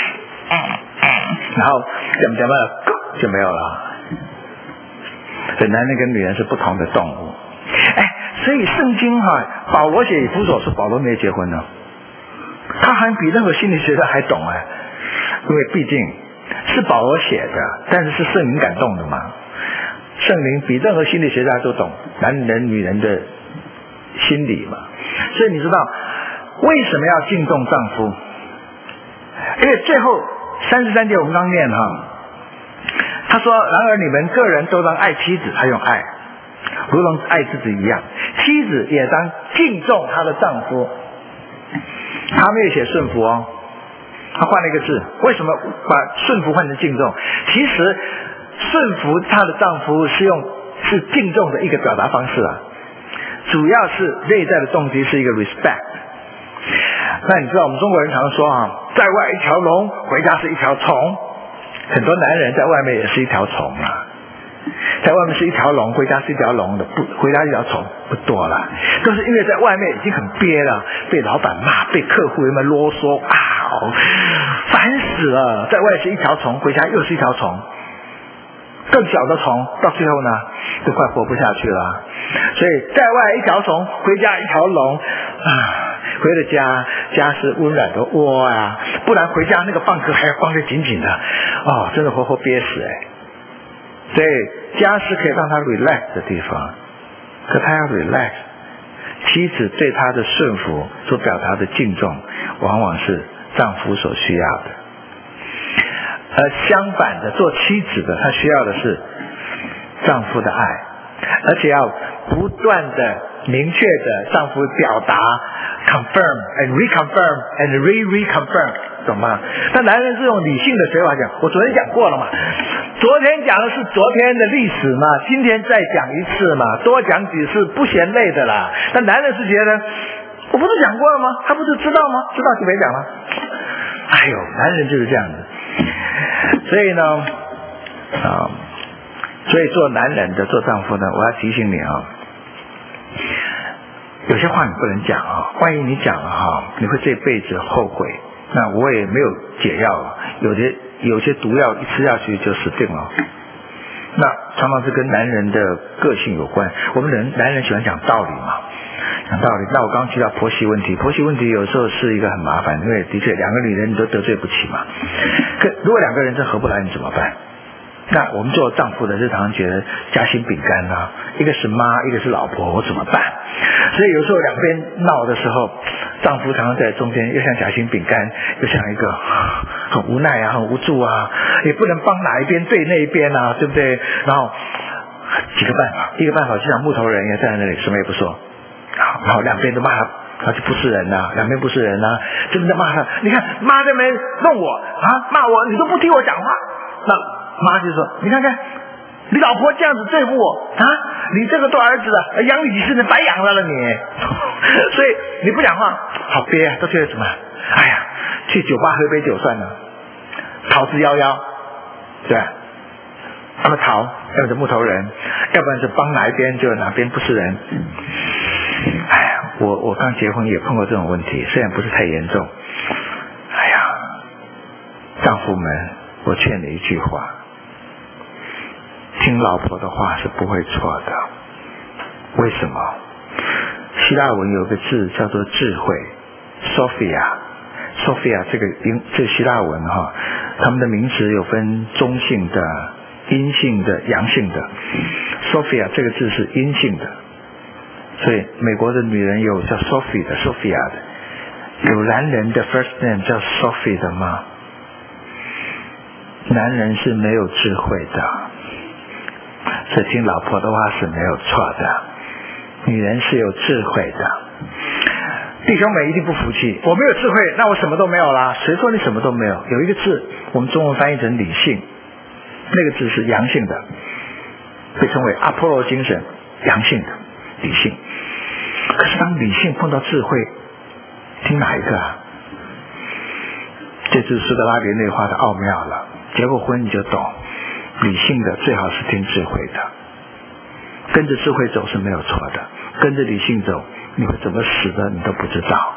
然后怎么怎么就没有了。所以男人跟女人是不同的动物。哎，所以圣经哈、啊，保罗写以弗所说保罗没结婚呢，他还比任何心理学家还懂哎，因为毕竟是保罗写的，但是是圣灵感动的嘛，圣灵比任何心理学家都懂男人女人的心理嘛。所以你知道为什么要敬重丈夫？因为最后三十三节我们刚念哈，他说：“然而你们个人都当爱妻子，他用爱，如同爱自己一样；妻子也当敬重她的丈夫。”他没有写顺服哦，他换了一个字。为什么把顺服换成敬重？其实顺服她的丈夫是用是敬重的一个表达方式啊。主要是内在的动机是一个 respect。那你知道我们中国人常说啊，在外一条龙，回家是一条虫。 很多男人在外面也是一条虫啊，在外面是一条龙，回家是一条龙的，不回家一条虫不多了，都是因为在外面已经很憋了，被老板骂，被客户有没有啰嗦啊，烦死了。在外是一条虫，回家又是一条虫，更小的虫，到最后呢，都快活不下去了。所以在外一条虫，回家一条龙啊。回了家，家是温暖的窝啊，不然回家那个蚌壳还要绑得紧紧的，哦，真的活活憋死哎。所以家是可以让他 relax 的地方，可他要 relax， 妻子对他的顺服所表达的敬重，往往是丈夫所需要的。而相反的，做妻子的，她需要的是丈夫的爱，而且要不断的明确的丈夫表达 confirm and reconfirm and re-reconfirm， 懂吗？但男人是用理性的嘴法讲，我昨天讲过了嘛，昨天讲的是昨天的历史嘛，今天再讲一次嘛，多讲几次不嫌累的啦。但男人是觉得，我不是讲过了吗？他不是知道吗？知道就没讲了。哎呦，男人就是这样子。所以呢，啊，所以做男人的，做丈夫的，我要提醒你啊。有些话你不能讲啊，万一你讲了哈，你会这辈子后悔。那我也没有解药，有些有些毒药一吃下去就死定了。那常常是跟男人的个性有关。我们人男人喜欢讲道理嘛，讲道理。那我刚刚提到婆媳问题，婆媳问题有时候是一个很麻烦，因为的确两个女人你都得罪不起嘛。可如果两个人真合不来，你怎么办？那我们做丈夫的日常觉得夹心饼干啊，一个是妈，一个是老婆，我怎么办？所以有时候两边闹的时候，丈夫常常在中间，又像夹心饼干，又像一个很无奈啊，很无助啊，也不能帮哪一边对那一边啊，对不对？然后几个办法，一个办法就像木头人也站在那里什么也不说，然后两边都骂他，他就不是人呐、啊，两边不是人呐、啊，真的骂他。你看妈在那边弄我啊，骂我，你都不听我讲话，那。妈就说：“你看看，你老婆这样子对付我啊！你这个做儿子的，养你几十年白养了了你。所以你不讲话，好憋啊！都觉得什么？哎呀，去酒吧喝杯酒算了，逃之夭夭，对吧？那么逃，要么是木头人，要不然是帮哪一边就哪边不是人。哎呀，我我刚结婚也碰过这种问题，虽然不是太严重。哎呀，丈夫们，我劝你一句话。”听老婆的话是不会错的，为什么？希腊文有个字叫做智慧 ，Sophia， Sophia 这个英这希腊文哈，他们的名词有分中性的、阴性的、阳性的。Sophia 这个字是阴性的，所以美国的女人有叫 Sophie 的 Sophia 的，有男人的 first name 叫 Sophie 的吗？男人是没有智慧的。所以听老婆的话是没有错的，女人是有智慧的。弟兄们一定不服气，我没有智慧，那我什么都没有啦。谁说你什么都没有？有一个字，我们中文翻译成理性，那个字是阳性的，被称为阿波罗精神，阳性的理性。可是当理性碰到智慧，听哪一个啊？这就是苏格拉底那话的奥妙了。结过婚你就懂。理性的最好是听智慧的，跟着智慧走是没有错的，跟着理性走你会怎么死的你都不知道。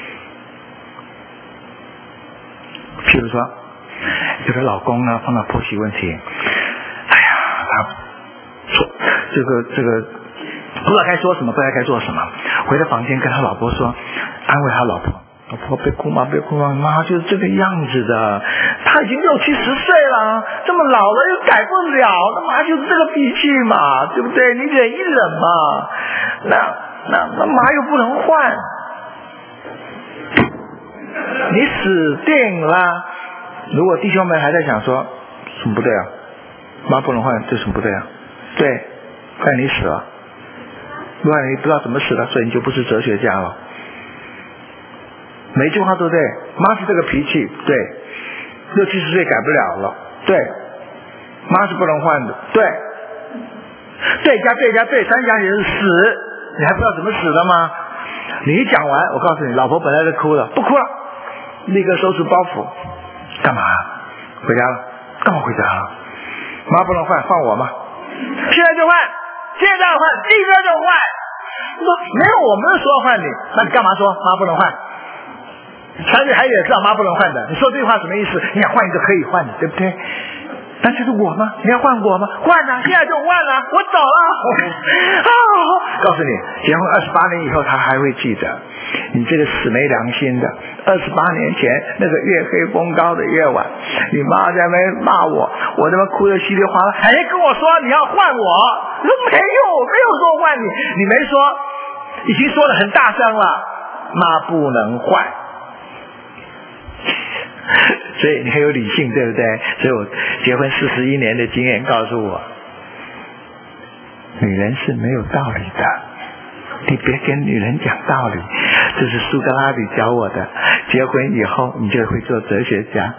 譬如说有的老公呢碰到婆媳问题，哎呀他说这个这个不知道该说什么，不知道该做什么，回到房间跟他老婆说，安慰他老婆，老婆别哭嘛，别哭嘛，妈就是这个样子的，他已经六七十岁了，这么老了又改不了，他妈就是这个脾气嘛，对不对？你忍一忍嘛，那那那妈又不能换，你死定了。如果弟兄们还在想说什么不对啊，妈不能换，这什么不对啊？对，但你死了，如果你不知道怎么死的，所以你就不是哲学家了。每一句话都对，妈是这个脾气，对，六七十岁改不了了，对，妈是不能换的，对，对加对加对，三加也是死，你还不知道怎么死的吗？你一讲完，我告诉你，老婆本来就哭了，不哭了，立刻收拾包袱，干嘛？回家了， 干嘛回家了？妈不能换，换我吗？现在就换，现在换，立刻就换。他说没有，我没有说要换你，那你干嘛说妈不能换？传女孩也知道妈不能换的，你说这句话什么意思？你想换一个可以换的，对不对？但就是我吗？你要换我吗？换啊！现在就换啊！我走了。啊！告诉你，结婚二十八年以后，他还会记得你这个死没良心的。二十八年前那个月黑风高的夜晚，你妈在那边骂我，我他妈哭得稀里哗啦，还跟我说你要换我。我说没有，我没有说换你，你没说，已经说得很大声了，妈不能换。所以你很有理性，对不对？所以我结婚四十一年的经验告诉我，女人是没有道理的，你别跟女人讲道理，这是苏格拉底教我的。结婚以后你就会做哲学家，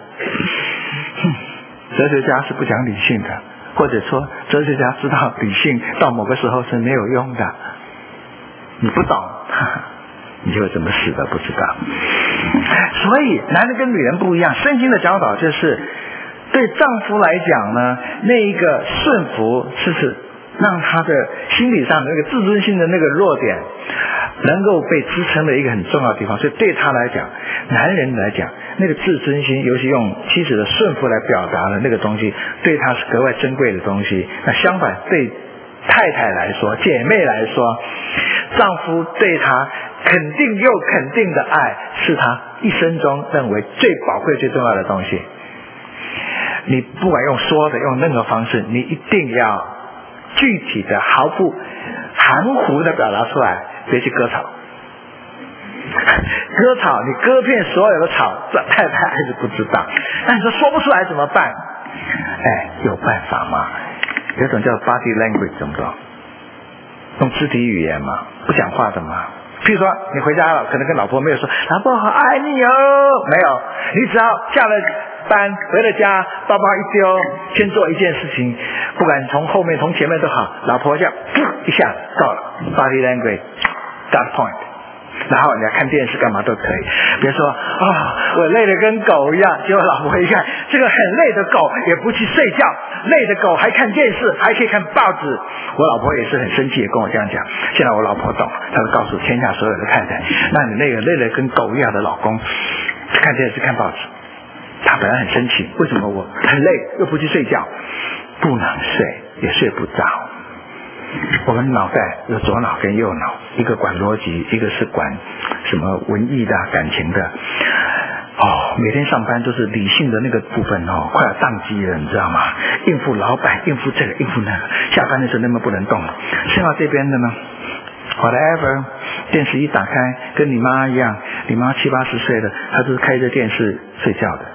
哲学家是不讲理性的，或者说哲学家知道理性到某个时候是没有用的，你不懂你就怎么死的不知道。所以男人跟女人不一样，圣经的教导就是对丈夫来讲呢，那一个顺服是指让他的心理上的那个自尊心的那个弱点能够被支撑的一个很重要的地方。所以对他来讲，男人来讲，那个自尊心，尤其用妻子的顺服来表达的那个东西，对他是格外珍贵的东西。那相反，对太太来说，姐妹来说，丈夫对她肯定又肯定的爱，是她一生中认为最宝贵最重要的东西。你不管用说的，用任何方式，你一定要具体的毫不含糊的表达出来，别去割草。割草，你割遍所有的草，这太太还是不知道。那你说说不出来怎么办？哎，有办法吗？有种叫 body language， 懂不懂？用肢体语言嘛，不讲话的嘛。譬如说你回家了，可能跟老婆没有说老婆好爱你哦，没有，你只要下了班回了家，包包一丢，先做一件事情，不管从后面从前面都好，老婆这样一下到了 body language that point， 然后你要看电视干嘛都可以。别说啊、哦，我累得跟狗一样，结果老婆一看这个很累的狗也不去睡觉，累的狗还看电视，还可以看报纸。我老婆也是很生气，也跟我这样讲。现在我老婆懂，她会告诉天下所有的太太，那你那个累得跟狗一样的老公看电视看报纸，他本来很生气，为什么我很累又不去睡觉？不能睡，也睡不着。我们脑袋有左脑跟右脑，一个管逻辑，一个是管什么文艺的感情的。哦，每天上班都是理性的那个部分哦，快要宕机了，你知道吗？应付老板，应付这个，应付那个，下班的时候那么不能动了。幸好这边的呢 ，whatever， 电视一打开，跟你妈一样，你妈七八十岁了，她就是开着电视睡觉的。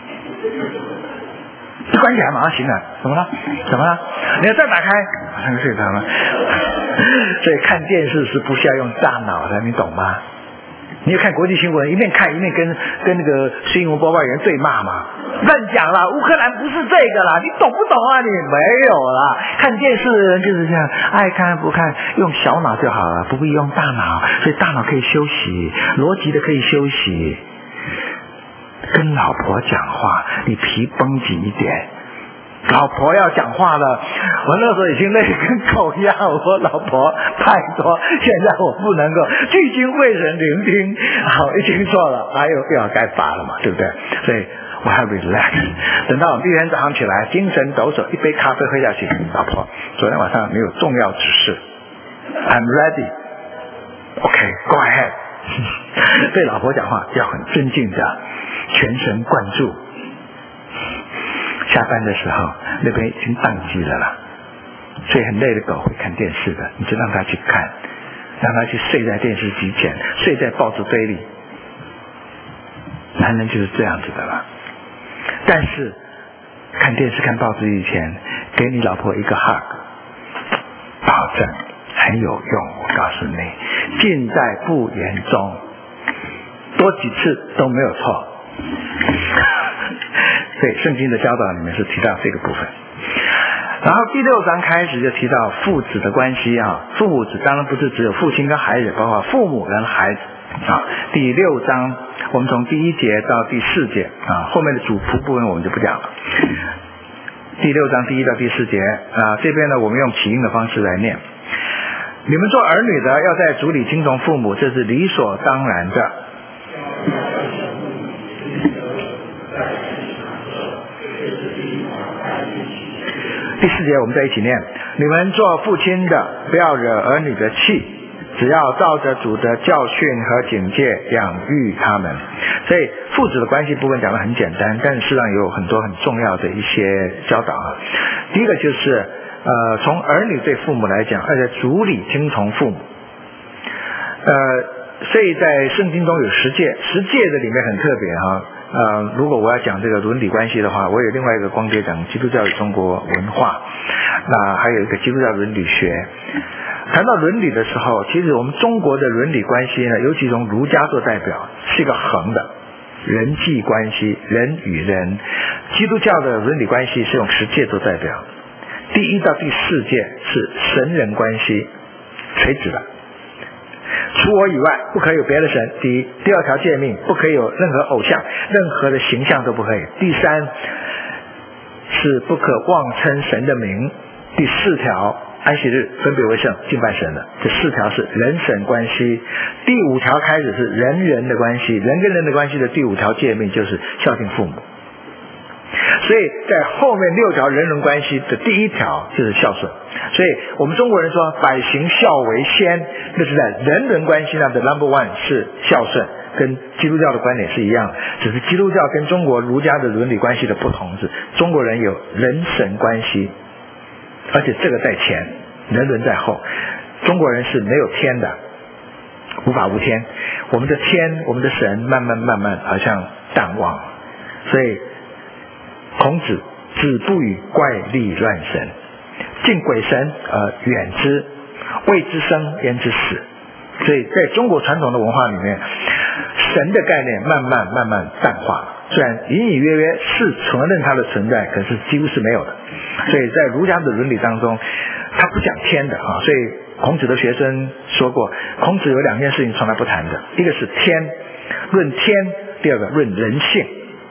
一关起来马上醒了，怎么了？怎么了？你要再打开，马上睡着了。所以看电视是不需要用大脑的，你懂吗？你有看国际新闻，一面看一面跟跟那个新闻播报员对骂嘛？乱讲啦，乌克兰不是这个啦，你懂不懂啊？你没有啦，看电视的人就是这样，爱看不看，用小脑就好了，不必用大脑，所以大脑可以休息，逻辑的可以休息。跟老婆讲话，你皮绷紧一点。老婆要讲话了，我那时候已经累得跟狗一样，我老婆拜托，现在我不能够聚精会神聆听，好，一听错了，哎呦，又要该罚了嘛，对不对？所以我还 relax， 等到第二天早上起来，精神抖擞，一杯咖啡喝下去，老婆，昨天晚上没有重要指示 ，I'm ready，OK， go ahead。对老婆讲话要很尊敬的，全神贯注。下班的时候，那边已经宕机了啦，所以很累的狗会看电视的，你就让它去看，让它去睡在电视机前，睡在报纸堆里。男人就是这样子的了。但是看电视看报纸以前，给你老婆一个 hug， 保证很有用。我告诉你，尽在不言中，多几次都没有错。对，圣经的教导里面是提到这个部分。然后第六章开始就提到父子的关系啊，父子当然不是只有父亲跟孩子，包括父母跟孩子啊。第六章我们从第一节到第四节啊，后面的主仆部分我们就不讲了。 第六章第一到第四节啊，这边呢我们用起音的方式来念。你们做儿女的要在主里听从父母，这是理所当然的。第四节我们再一起念：你们做父亲的不要惹儿女的气，只要照着主的教训和警戒养育他们。所以父子的关系部分讲得很简单，但是事实上有很多很重要的一些教导啊。第一个就是呃，从儿女对父母来讲，要在主里听从父母。呃，所以在圣经中有十诫，十诫的里面很特别哈。呃，如果我要讲这个伦理关系的话，我有另外一个光碟讲基督教与中国文化，那还有一个基督教伦理学。谈到伦理的时候，其实我们中国的伦理关系呢，尤其从儒家做代表，是一个横的人际关系，人与人。基督教的伦理关系是用十诫做代表，第一到第四诫是神人关系，垂直的，除我以外不可以有别的神。第一，第二条诫命不可以有任何偶像，任何的形象都不可以。第三是不可妄称神的名。第四条安息日分别为圣，敬拜神的。这四条是人神关系。第五条开始是人人的关系，人跟人的关系的第五条诫命就是孝敬父母。所以在后面六条人伦关系的第一条就是孝顺。所以我们中国人说百行孝为先，那是在人伦关系上的 number one 是孝顺，跟基督教的观点是一样的，只是基督教跟中国儒家的伦理关系的不同是，中国人有人神关系，而且这个在前，人伦在后。中国人是没有天的，无法无天。我们的天，我们的神慢慢慢慢好像淡忘，所以孔子子不语怪力乱神，敬鬼神而远之，未知生焉知死。所以在中国传统的文化里面，神的概念慢慢慢慢淡化，虽然隐隐约约是承认它的存在，可是几乎是没有的。所以在儒家的伦理当中，他不讲天的啊。所以孔子的学生说过，孔子有两件事情从来不谈的，一个是天，论天；第二个论人性。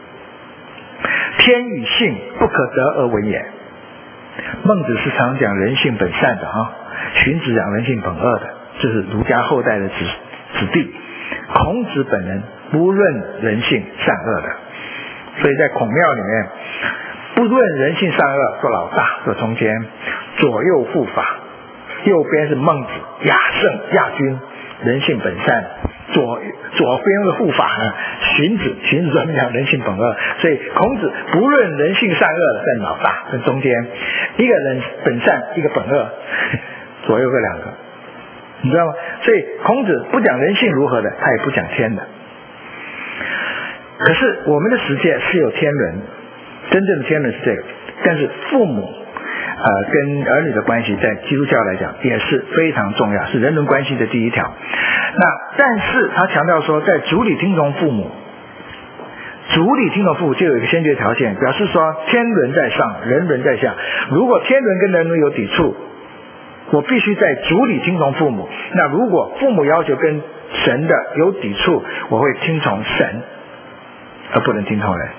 天与性不可得而为也。孟子是常讲人性本善的啊，荀子讲人性本恶的，这是儒家后代的子子弟。孔子本人不论人性善恶的，所以在孔庙里面不论人性善恶，做老大，做中间，左右护法。右边是孟子，亚圣亚君，人性本善。左左边的护法呢，荀子，荀子专门讲人性本恶。所以孔子不论人性善恶的，在老大跟中间，一个人本善，一个本恶，左右各两个，你知道吗？所以孔子不讲人性如何的，他也不讲天的。可是我们的十诫是有天伦，真正的天伦是这个。但是父母呃，跟儿女的关系在基督教来讲也是非常重要，是人伦关系的第一条。那但是他强调说，在主里听从父母，主里听从父母就有一个先决条件，表示说天伦在上，人伦在下。如果天伦跟人伦有抵触，我必须在主里听从父母。那如果父母要求跟神的有抵触，我会听从神，而不能听从人。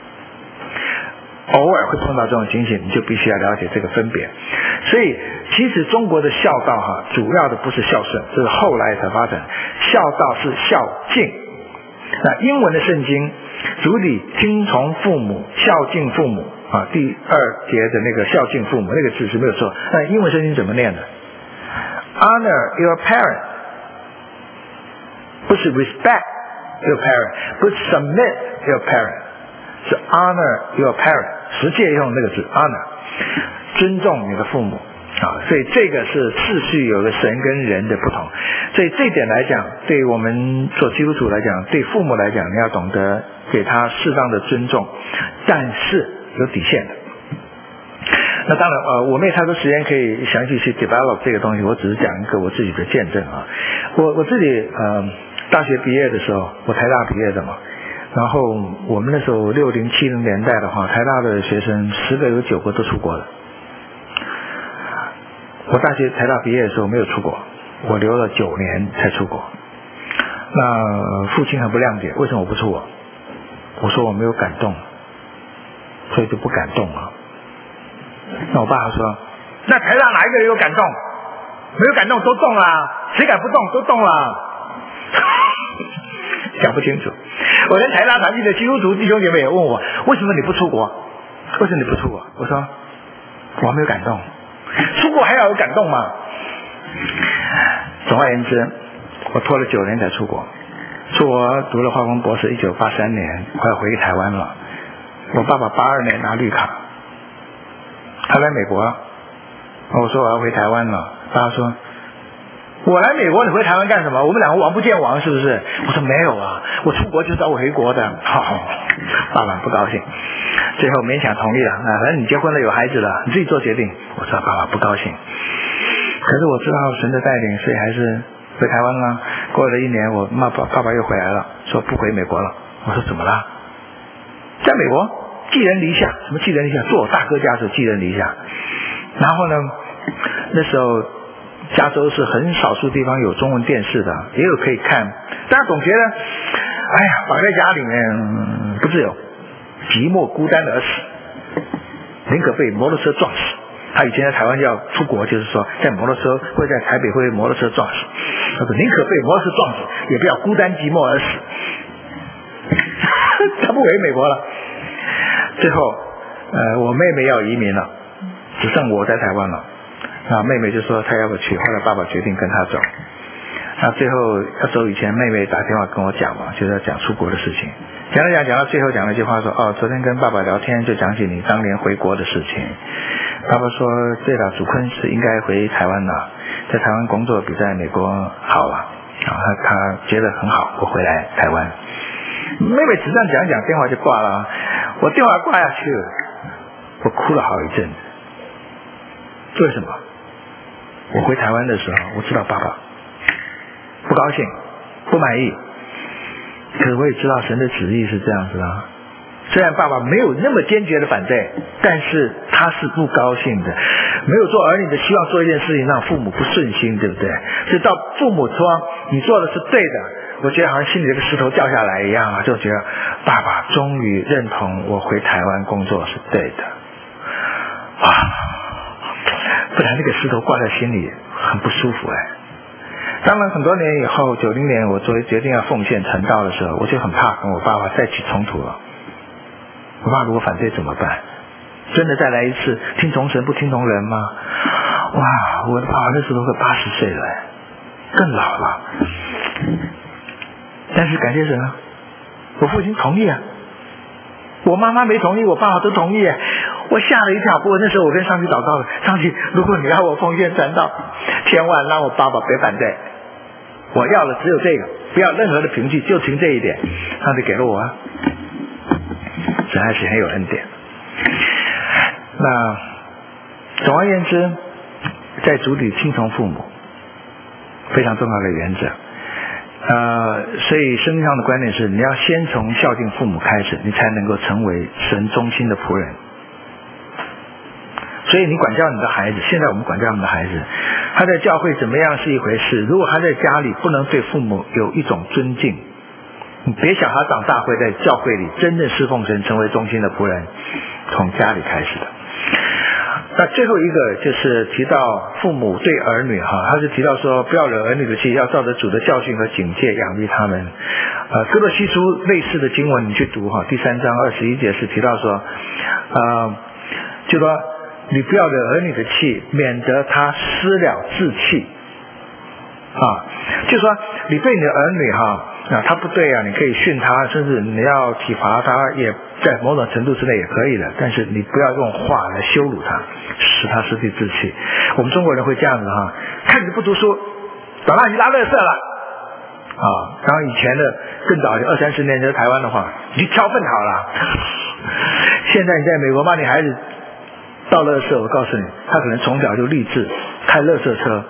偶尔会碰到这种情形，你就必须要了解这个分别。所以其实中国的孝道哈，主要的不是孝顺，这是后来才发展。孝道是孝敬。那英文的圣经，主里听从父母，孝敬父母啊，第二节的那个孝敬父母那个字是没有错。那英文圣经怎么念的 ？Honor your parent， 不是 respect your parent， 不是 submit your parent， 是 honor your parent。十诫用那个字 honor， 尊重你的父母啊，所以这个是次序有个神跟人的不同。所以这一点来讲，对于我们做基督徒来讲，对父母来讲，你要懂得给他适当的尊重，但是有底线的。那当然呃，我没有太多时间可以详细去 develop 这个东西，我只是讲一个我自己的见证啊。我我自己呃大学毕业的时候，我台大毕业的嘛。然后我们那时候六零七零年代的话，台大的学生十个有九个都出国了。我大学台大毕业的时候没有出国，我留了九年才出国。那父亲很不谅解，为什么我不出国？我说我没有感动，所以就不敢动啊。 那我爸爸说，那台上哪一个人有感动？没有感动都动啦，谁敢不动都动啦。讲不清楚。我跟台大团契的基督徒弟兄姐妹也问我，为什么你不出国？为什么你不出国？我说我还没有感动，出国还要有感动吗？总而言之，我拖了九年才出国。出国读了化工博士，一九八三年快要回台湾了。我爸爸八二年拿绿卡，他来美国，我说我要回台湾了。爸爸说，我来美国你回台湾干什么？我们两个王不见王是不是？我说没有啊，我出国就是要回国的。好，爸爸不高兴，最后勉强同意了。啊，反正你结婚了有孩子了，你自己做决定。我知道爸爸不高兴，可是我知道神的带领，所以还是回台湾了。过了一年，我妈爸爸爸又回来了，说不回美国了。我说怎么了？在美国寄人篱下，什么寄人篱下？做我大哥家是寄人篱下。然后呢，那时候加州是很少数地方有中文电视的，也有可以看。大家总觉得，哎呀，绑在家里面、嗯、不自由，寂寞孤单的而死，宁可被摩托车撞死。他以前在台湾要出国，就是说在摩托车会在台北会被摩托车撞死。他说宁可被摩托车撞死，也不要孤单寂寞而死。他不回美国了。最后，呃，我妹妹要移民了，只剩我在台湾了。那妹妹就说她要不去，后来爸爸决定跟她走。那最后要走以前，妹妹打电话跟我讲嘛，就是要讲出国的事情。讲了讲，讲到最后讲了一句话说，哦，昨天跟爸爸聊天就讲起你当年回国的事情。爸爸说，对了，祖坤是应该回台湾了，在台湾工作比在美国好了。啊，他他觉得很好，我回来台湾。妹妹只这样讲讲，电话就挂了。我电话挂下去了，我哭了好一阵子。为什么？我回台湾的时候，我知道爸爸不高兴，不满意，可是我也知道神的旨意是这样子啊。虽然爸爸没有那么坚决的反对，但是他是不高兴的，没有做儿女的希望做一件事情让父母不顺心，对不对？所以到父母说你做的是对的，我觉得好像心里这个石头掉下来一样啊，就觉得爸爸终于认同我回台湾工作是对的啊，不然那个石头挂在心里很不舒服哎。当然很多年以后，九零年我作为决定要奉献传道的时候，我就很怕跟我爸爸再起冲突了。我爸如果反对怎么办？真的再来一次听从神不听从人吗？哇，我的爸爸那时候快八十岁了，更老了。但是感谢神啊，我父亲同意啊，我妈妈没同意，我爸爸都同意。我吓了一跳，不过那时候我跟上帝祷告了，上帝，如果你要我奉献传道，千万让我爸爸别反对，我要的只有这个，不要任何的凭据，就凭这一点。上帝给了我啊，神还是很有恩典。那总而言之，在主里听从父母非常重要的原则。呃，所以圣经上的观念是，你要先从孝敬父母开始，你才能够成为神忠心的仆人。所以你管教你的孩子，现在我们管教我们的孩子，他在教会怎么样是一回事，如果他在家里不能对父母有一种尊敬，你别想他长大会在教会里真正侍奉神，成为忠心的仆人，从家里开始的。那最后一个就是提到父母对儿女哈，他是提到说不要惹儿女的气，要照着主的教训和警戒养育他们。呃，哥罗西书类似的经文你去读哈，第三章二十一节是提到说，呃，就说你不要惹儿女的气，免得他失了志气。啊，就说你对你的儿女哈，啊他不对啊，你可以训他，甚至你要体罚他，也在某种程度之内也可以的，但是你不要用话来羞辱他，使他失去志气。我们中国人会这样子哈，看你不读书，长大你拉垃圾了啊。然后以前的更早二三十年在台湾的话，你去挑粪好了。现在你在美国骂你孩子倒垃圾，我告诉你，他可能从小就立志开垃圾车。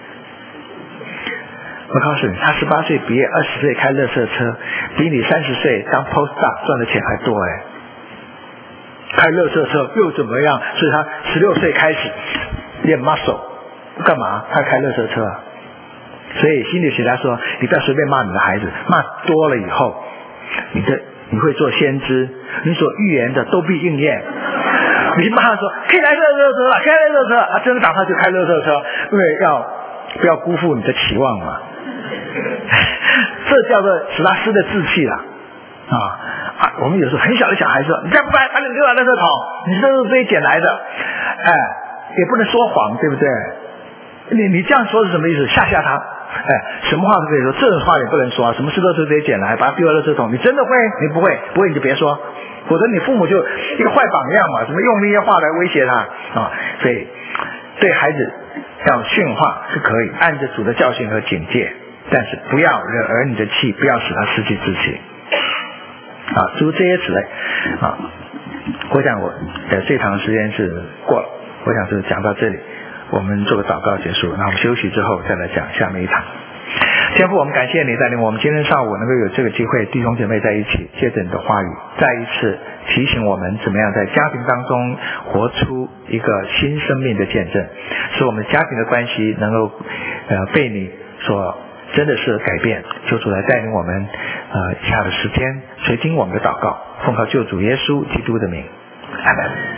我告诉你，他十八岁毕业，二十岁开垃圾车，比你三十岁当 postdoc 赚的钱还多哎。开垃圾车又怎么样？所以他十六岁开始练 muscle， 干嘛？他开垃圾车啊。所以心理学家说，你不要随便骂你的孩子，骂多了以后，你的你会做先知，你所预言的都必应验。 你马上说可以来垃圾车了，可以来垃圾车啊，真的赶快就开垃圾车，因为要不要辜负你的期望嘛。这叫做史拉斯的志气啦。啊啊！我们有时候很小的小孩说：“你再不把把你丢到垃圾桶，你这是自己捡来的。”哎，也不能说谎，对不对？你你这样说是什么意思？吓吓他。哎，什么话都可以说，这种话也不能说。什么事都是自己捡来，把它丢到垃圾桶。你真的会？你不会？不会你就别说，否则你父母就一个坏榜样嘛。怎么用那些话来威胁他啊？所以对孩子要训话是可以，按着主的教训和警戒，但是不要惹儿女的气，不要使他失去志气。啊，诸如这些词类啊，我想我的这堂时间是过了，我想是讲到这里，我们做个祷告结束，那我们休息之后再来讲下面一堂。天父，我们感谢你带领我们今天上午能够有这个机会，弟兄姐妹在一起，借着你的话语，再一次提醒我们怎么样在家庭当中活出一个新生命的见证，使我们家庭的关系能够呃被你所真的是改变。求主来带领我们呃以下的时间，垂听我们的祷告，奉靠救主耶稣基督的名，阿们。